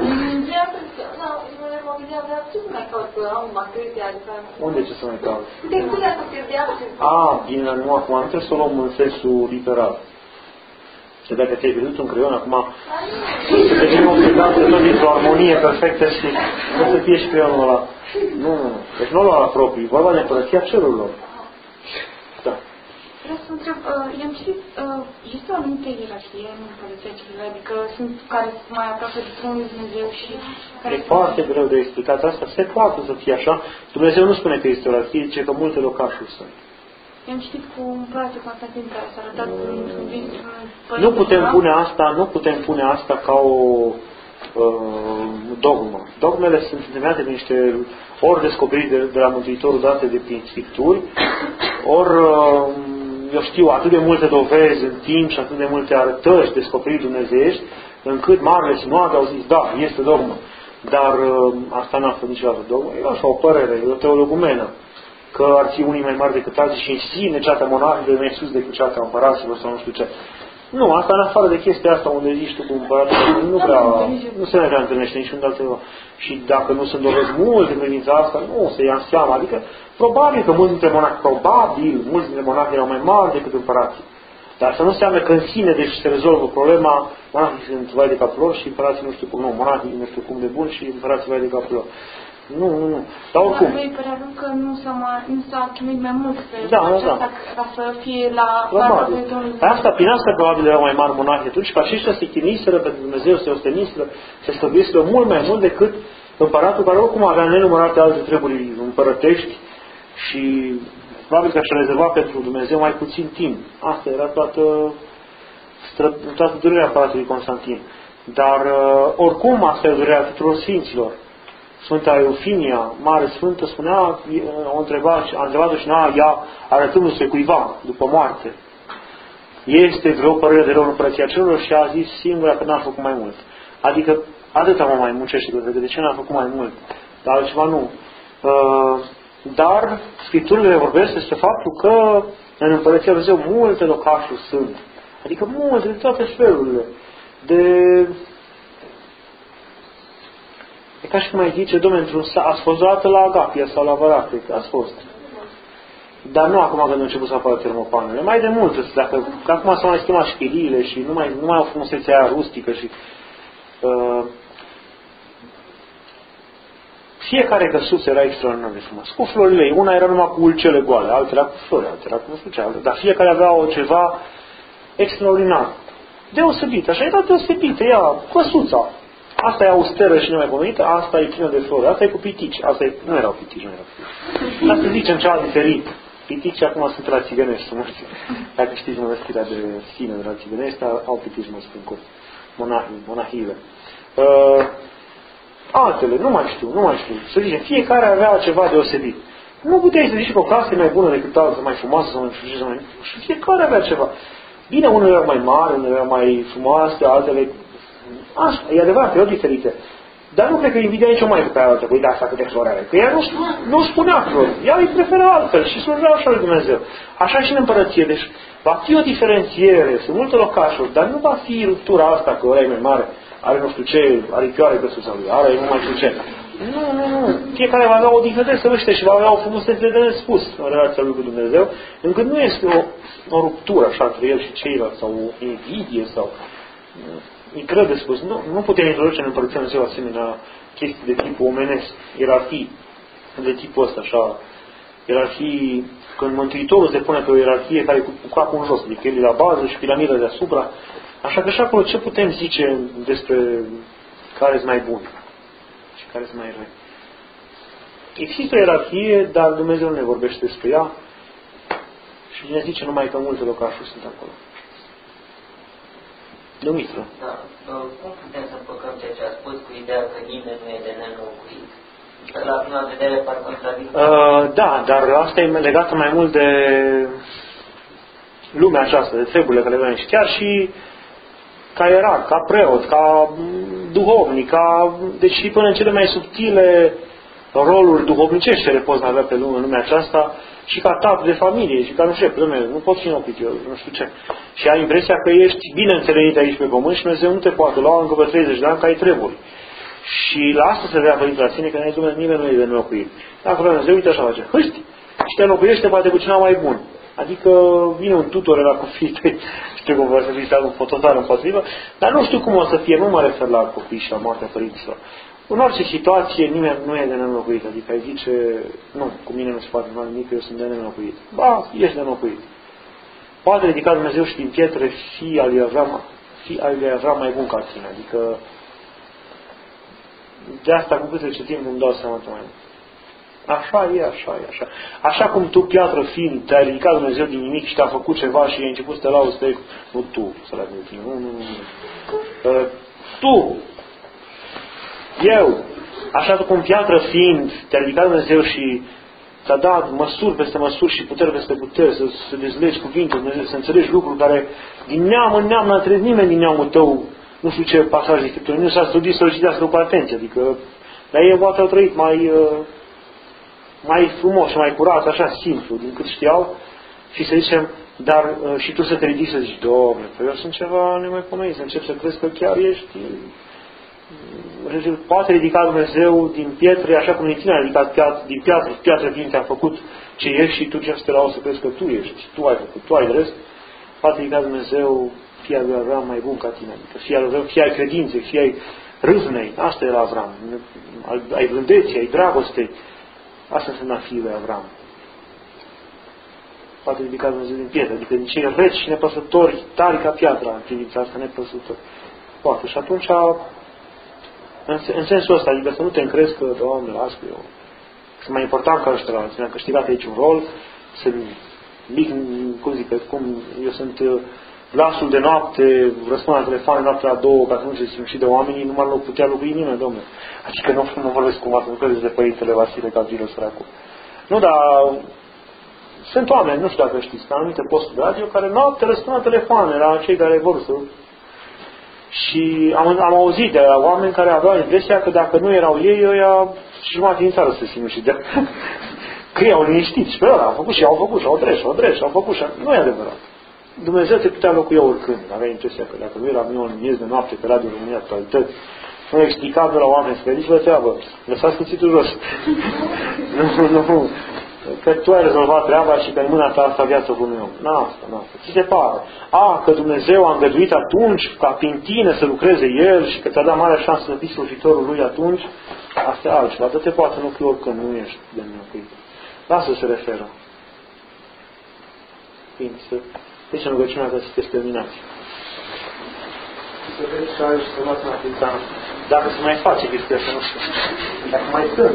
Unde ce să mai caut? Bine, nu acum, nu trebuie să o luăm în sensul literal. Și dacă ți-ai pierdut un creion, acum să devenim obsedați de tot dintr-o armonie perfectă și să fie și creionul ăla. Nu. Deci nu lua la propriu, vorba de Împărăția Cerurilor. Da. Vreau să întreb, i-am citit, este o anumită ierarhie în Împărăția Cerurilor, adică sunt care sunt mai aproape de tronul lui Dumnezeu și care e foarte greu de explicat asta, se poate să fie așa. Dumnezeu nu spune că este o ierarhie, zice că multe locașuri sunt. I-am citit cu împăratul Constantin care s-a arătat într-un vis. Nu putem pune asta ca o dogmă. Dogmele sunt întemeiate de niște ori descoperiri de la Mântuitorul date de prin Scripturi, ori, eu știu, atât de multe dovezi în timp și atât de multe arătări descoperiri dumnezeiești, încât marile sinoade au zis, da, este dogmă. Dar asta n-a fost niciodată dogmă. E așa o părere, e o teologumenă. Că ar fi unii mai mari decât alții și în sine ceata monahilor mai sus decât ceata împăraților sau nu știu ce. Nu, asta în afară de chestia asta unde zici tu cu împăratul, nu se mai prea întâlnește niciun altceva. Și dacă nu sunt dovezi multe în privința asta, nu se ia în seama. Adică, probabil că mulți dintre monahi erau mai mari decât împărații. Dar să nu înseamnă că în sine, deci se rezolvă problema, monahii sunt vai de capul lor și împărații nu știu cum, nu, monahii nu știu cum de bun și împărații vai de capul lor. Nu. Dar oricum. Lui părea că nu s-a chinuit mai mult pe aceasta ca să fie la prin asta probabil erau mai mari monahi atunci, că aceștia se chinuiseră pentru Dumnezeu, se osteniseră, se stăduiseră mult mai mult decât împăratul care oricum avea nenumărate alte treburi împărătești și probabil că și-a rezervat pentru Dumnezeu mai puțin timp. Asta era toată durerea împăratului Constantin. Dar oricum asta e durerea tuturor sfinților. Sfânta Eufinia, mare sfântă, spunea, a întrebat-o și ea arătându-se cuiva după moarte. Este vreo părere de rău în Împărăția Cerurilor și a zis singura că n-a făcut mai mult. Adică atâta mă mai muncește de ce n-a făcut mai mult? Dar altceva nu. Dar Scripturile vorbesc despre faptul că în Împărăția Lui Dumnezeu multe locașuri sunt. Adică multe, de toate felurile. E ca și cum ai zice, dom'le, într-un sat, ați fost dată la Agapia sau la Vărate, ați fost. Dar nu acum când au început să apară termopanele. Mai de mult, că acum s-au mai schimbat și chiliile și nu mai au frumusețea aia rustică și... fiecare căsuță era extraordinar de frumos. Cu florile ei. Una era numai cu ulcele goale, altele cu flori, altele cu nu știu ce, dar fiecare avea ceva extraordinar. Deosebit, așa era deosebită, ea, căsuța. Asta e austeră și nemaipomenită, asta e plină de flori, asta e cu pitici, nu erau pitici. Dar să zicem ceva diferit. Pitici acum sunt la țigănești, să nu știu. Dacă știți mănăstirea de sine de la țigănești, au pitici, mă spun cu monahiile. Altele, nu mai știu. Să zicem, fiecare avea ceva deosebit. Nu puteai să zici că o casă e mai bună decât altă, mai frumoasă sau mai frumoasă. Și fiecare avea ceva. Bine, unele erau mai mari, unele erau mai frumoase, altele Așa, e adevărat, e o diferită. Dar nu cred că invidia nici o mai pe altă, cu asta câte flori are. Că ea nu spunea flori, ea îi preferă altfel și slujea așa lui Dumnezeu. Așa și în împărăție, deci va fi o diferențiere, sunt multe locașuri, dar nu va fi ruptura asta că ăla e mai mare, are nu știu ce, aripioare găsuța lui, are nu mai știu ce. Nu. Fiecare va avea o diferență săvârșită și va avea o frumusețe de nespus în relația lui cu Dumnezeu, încât nu este o ruptură așa între el și ceilalți, sau o invidie, sau... E greu de spus. Nu putem introduce în împărăția Lui Dumnezeu asemenea chestii de tipul omenesc, ierarhii de tipul ăsta, așa, ierarhii, când Mântuitorul se pune pe o ierarhie care e cu capul în jos, adică el e la bază și piramida deasupra, așa că și acolo ce putem zice despre care sunt mai buni și care sunt mai răi? Există o ierarhie, dar Dumnezeu nu ne vorbește despre ea și ne zice numai că multe locașuri sunt acolo. Dumitru. Da. Cum putem să împăcăm ceea ce a spus cu ideea că nimeni nu e de neînlocuit? La prima vedere par contradicție. Da, dar asta e legată mai mult de lumea aceasta, de treburile care le avem. Și chiar și ca ierarh, ca preot, ca duhovnic, deci și până în cele mai subtile roluri duhovnicești care poți avea pe lume, în lumea aceasta, și ca tap de familie, și ca nu știu, nu pot fi înlocuit eu, nu știu ce. Și ai impresia că ești bine înțelenit aici pe pământ și Dumnezeu nu te poate lua încă pe 30 de ani ca ai treburi. Și la asta se vrea Părintele la sine, că nimeni nu e de înlocuit. Dacă Dumnezeu, uite așa face, hâști, și te înlocuiește poate cu cineva mai bun. Adică vine un tutore la copii tăi, știu cum vor să fie un fototar împotrivă, dar nu știu cum o să fie, nu mă refer la copii și la moartea părinților. În orice situație, nimeni nu e de neînlocuit. Adică ai zice, nu, cu mine nu se poate nimic, că eu sunt de neînlocuit. Ba, ești de neînlocuit. Poate ridica Dumnezeu și din pietre fii al lui Avram mai bun ca tine. Adică de asta cu cât trece timp îmi dau seama mai mult. Așa e. Așa cum tu, piatră fiind, te-ai ridicat Dumnezeu din nimic și te-a făcut ceva și ai început să te lauzi, nu tu, să le admit, nu. Tu, eu, așa cum piatră fiind, te-a ridicat Dumnezeu și ți-a dat măsuri peste măsuri și puteri peste puteri, să dezlegi cuvinte, Dumnezeu, să înțelegi lucruri care din neam în neam n-a trezit nimeni din neamul tău, nu știu ce pasaj de Scriptură, nu s-a studiat să-l citească cu atenție, adică, dar ei poate au trăit mai frumos și mai curat, așa simplu, din cât știau, și să zicem, dar și tu să te ridici să zici, Doamne, că eu sunt ceva nemaipomenit, să încep să crezi că chiar ești... Poate ridica Dumnezeu din pietre, așa cum din tine a ridicat din piatră fiind te-a făcut ce ești și tu ce să te lauzi să crezi că tu ești, tu ai făcut, tu ai de rest, poate ridica Dumnezeu fie al lui Avram mai bun ca tine, adică fie ai credinței, fie ai râvnei, asta era Avram, ai blândeții, ai dragostei, asta însemna fiul lui Avram. Poate ridica Dumnezeu din pietre, adică din cei reci și nepăsători, tari ca piatra în privința asta, nepăsători. Poate, și atunci în sensul ăsta, adică să nu te încrezi că, Doamne, las că eu sunt mai important ca ăștia, ți-am câștigat aici un rol, sunt mic, cum eu sunt glasul de noapte, răspund la telefon noaptea la 2, ca să nu se simți de oamenii, nu m-ar putea locui nimeni, Domnule. Adică nu vorbesc cum să nu credeți de Părintele Vasile Gavrilo Săracu. Nu, dar sunt oameni, nu știu dacă știți, pe anumite posturi de radio, care noapte răspund la telefoane la cei care vor să... Și am auzit de oameni care aveau impresia că dacă nu erau ei, ăia și jumătate din țară se sinucidea. Că ei au liniștit și pe ăla au făcut și au făcut și au drept, au făcut și... Nu e adevărat. Dumnezeu te putea locui oricând. Avea impresia că dacă nu eram eu în miez de noapte pe Radio România Actualități, nu explica de la oameni să veniți vă treabă. Lăsați cuțitul jos. Nu. Că tu ai rezolvat treaba și că în mâna ta asta viața bunui om. N-asta. Ți se pare. Că Dumnezeu a îngăduit atunci ca prin tine să lucreze El și că ți-a dat mare șansă să fii slujitorul Lui atunci, asta e altceva. Dă-te poate nu oricând nu ești de nelocuit. Lasă se referă. Deci în rugăciunea că sunteți terminați. Să vezi și aici să luați în Africană. Dacă se mai face chestia asta, nu știu. Dacă mai sunt.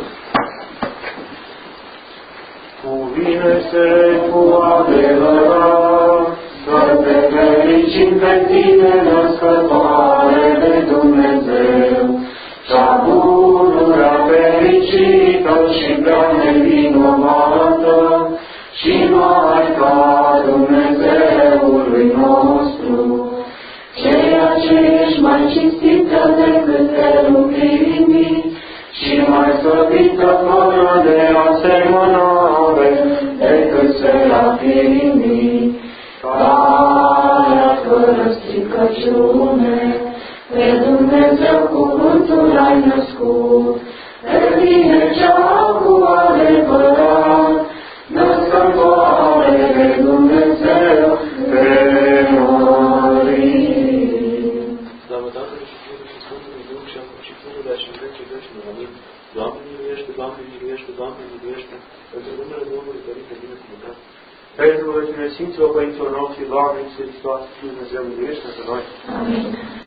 Cuvine-se cu adevărat, să te fericim pe tine, născătoare de Dumnezeu, cea pururea fericită și prea nevinovată, și Maica Dumnezeului nostru, ceea ce ești mai cinstit merită fără de asemănare, decât serafimii, care fără stricăciune, pe Dumnezeu cuvântul ai născut, pe tine cea cu adevărat, născătoare de Dumnezeu, pe Marie. Slavă Tatălui și Fiului și Sfântului Duh și acum și pururea și în vece veștilor. Amin. Doamne miluiește, Doamne miluiește, Doamne miluiește, pentru numele Domnului Părinte binecuvântat. Pentru rugăciunea Sfinților Părinților noștri, Doamne, Iisuse Hristos, Fiul Dumnezeu, miluiește-ne pe noi. Amin.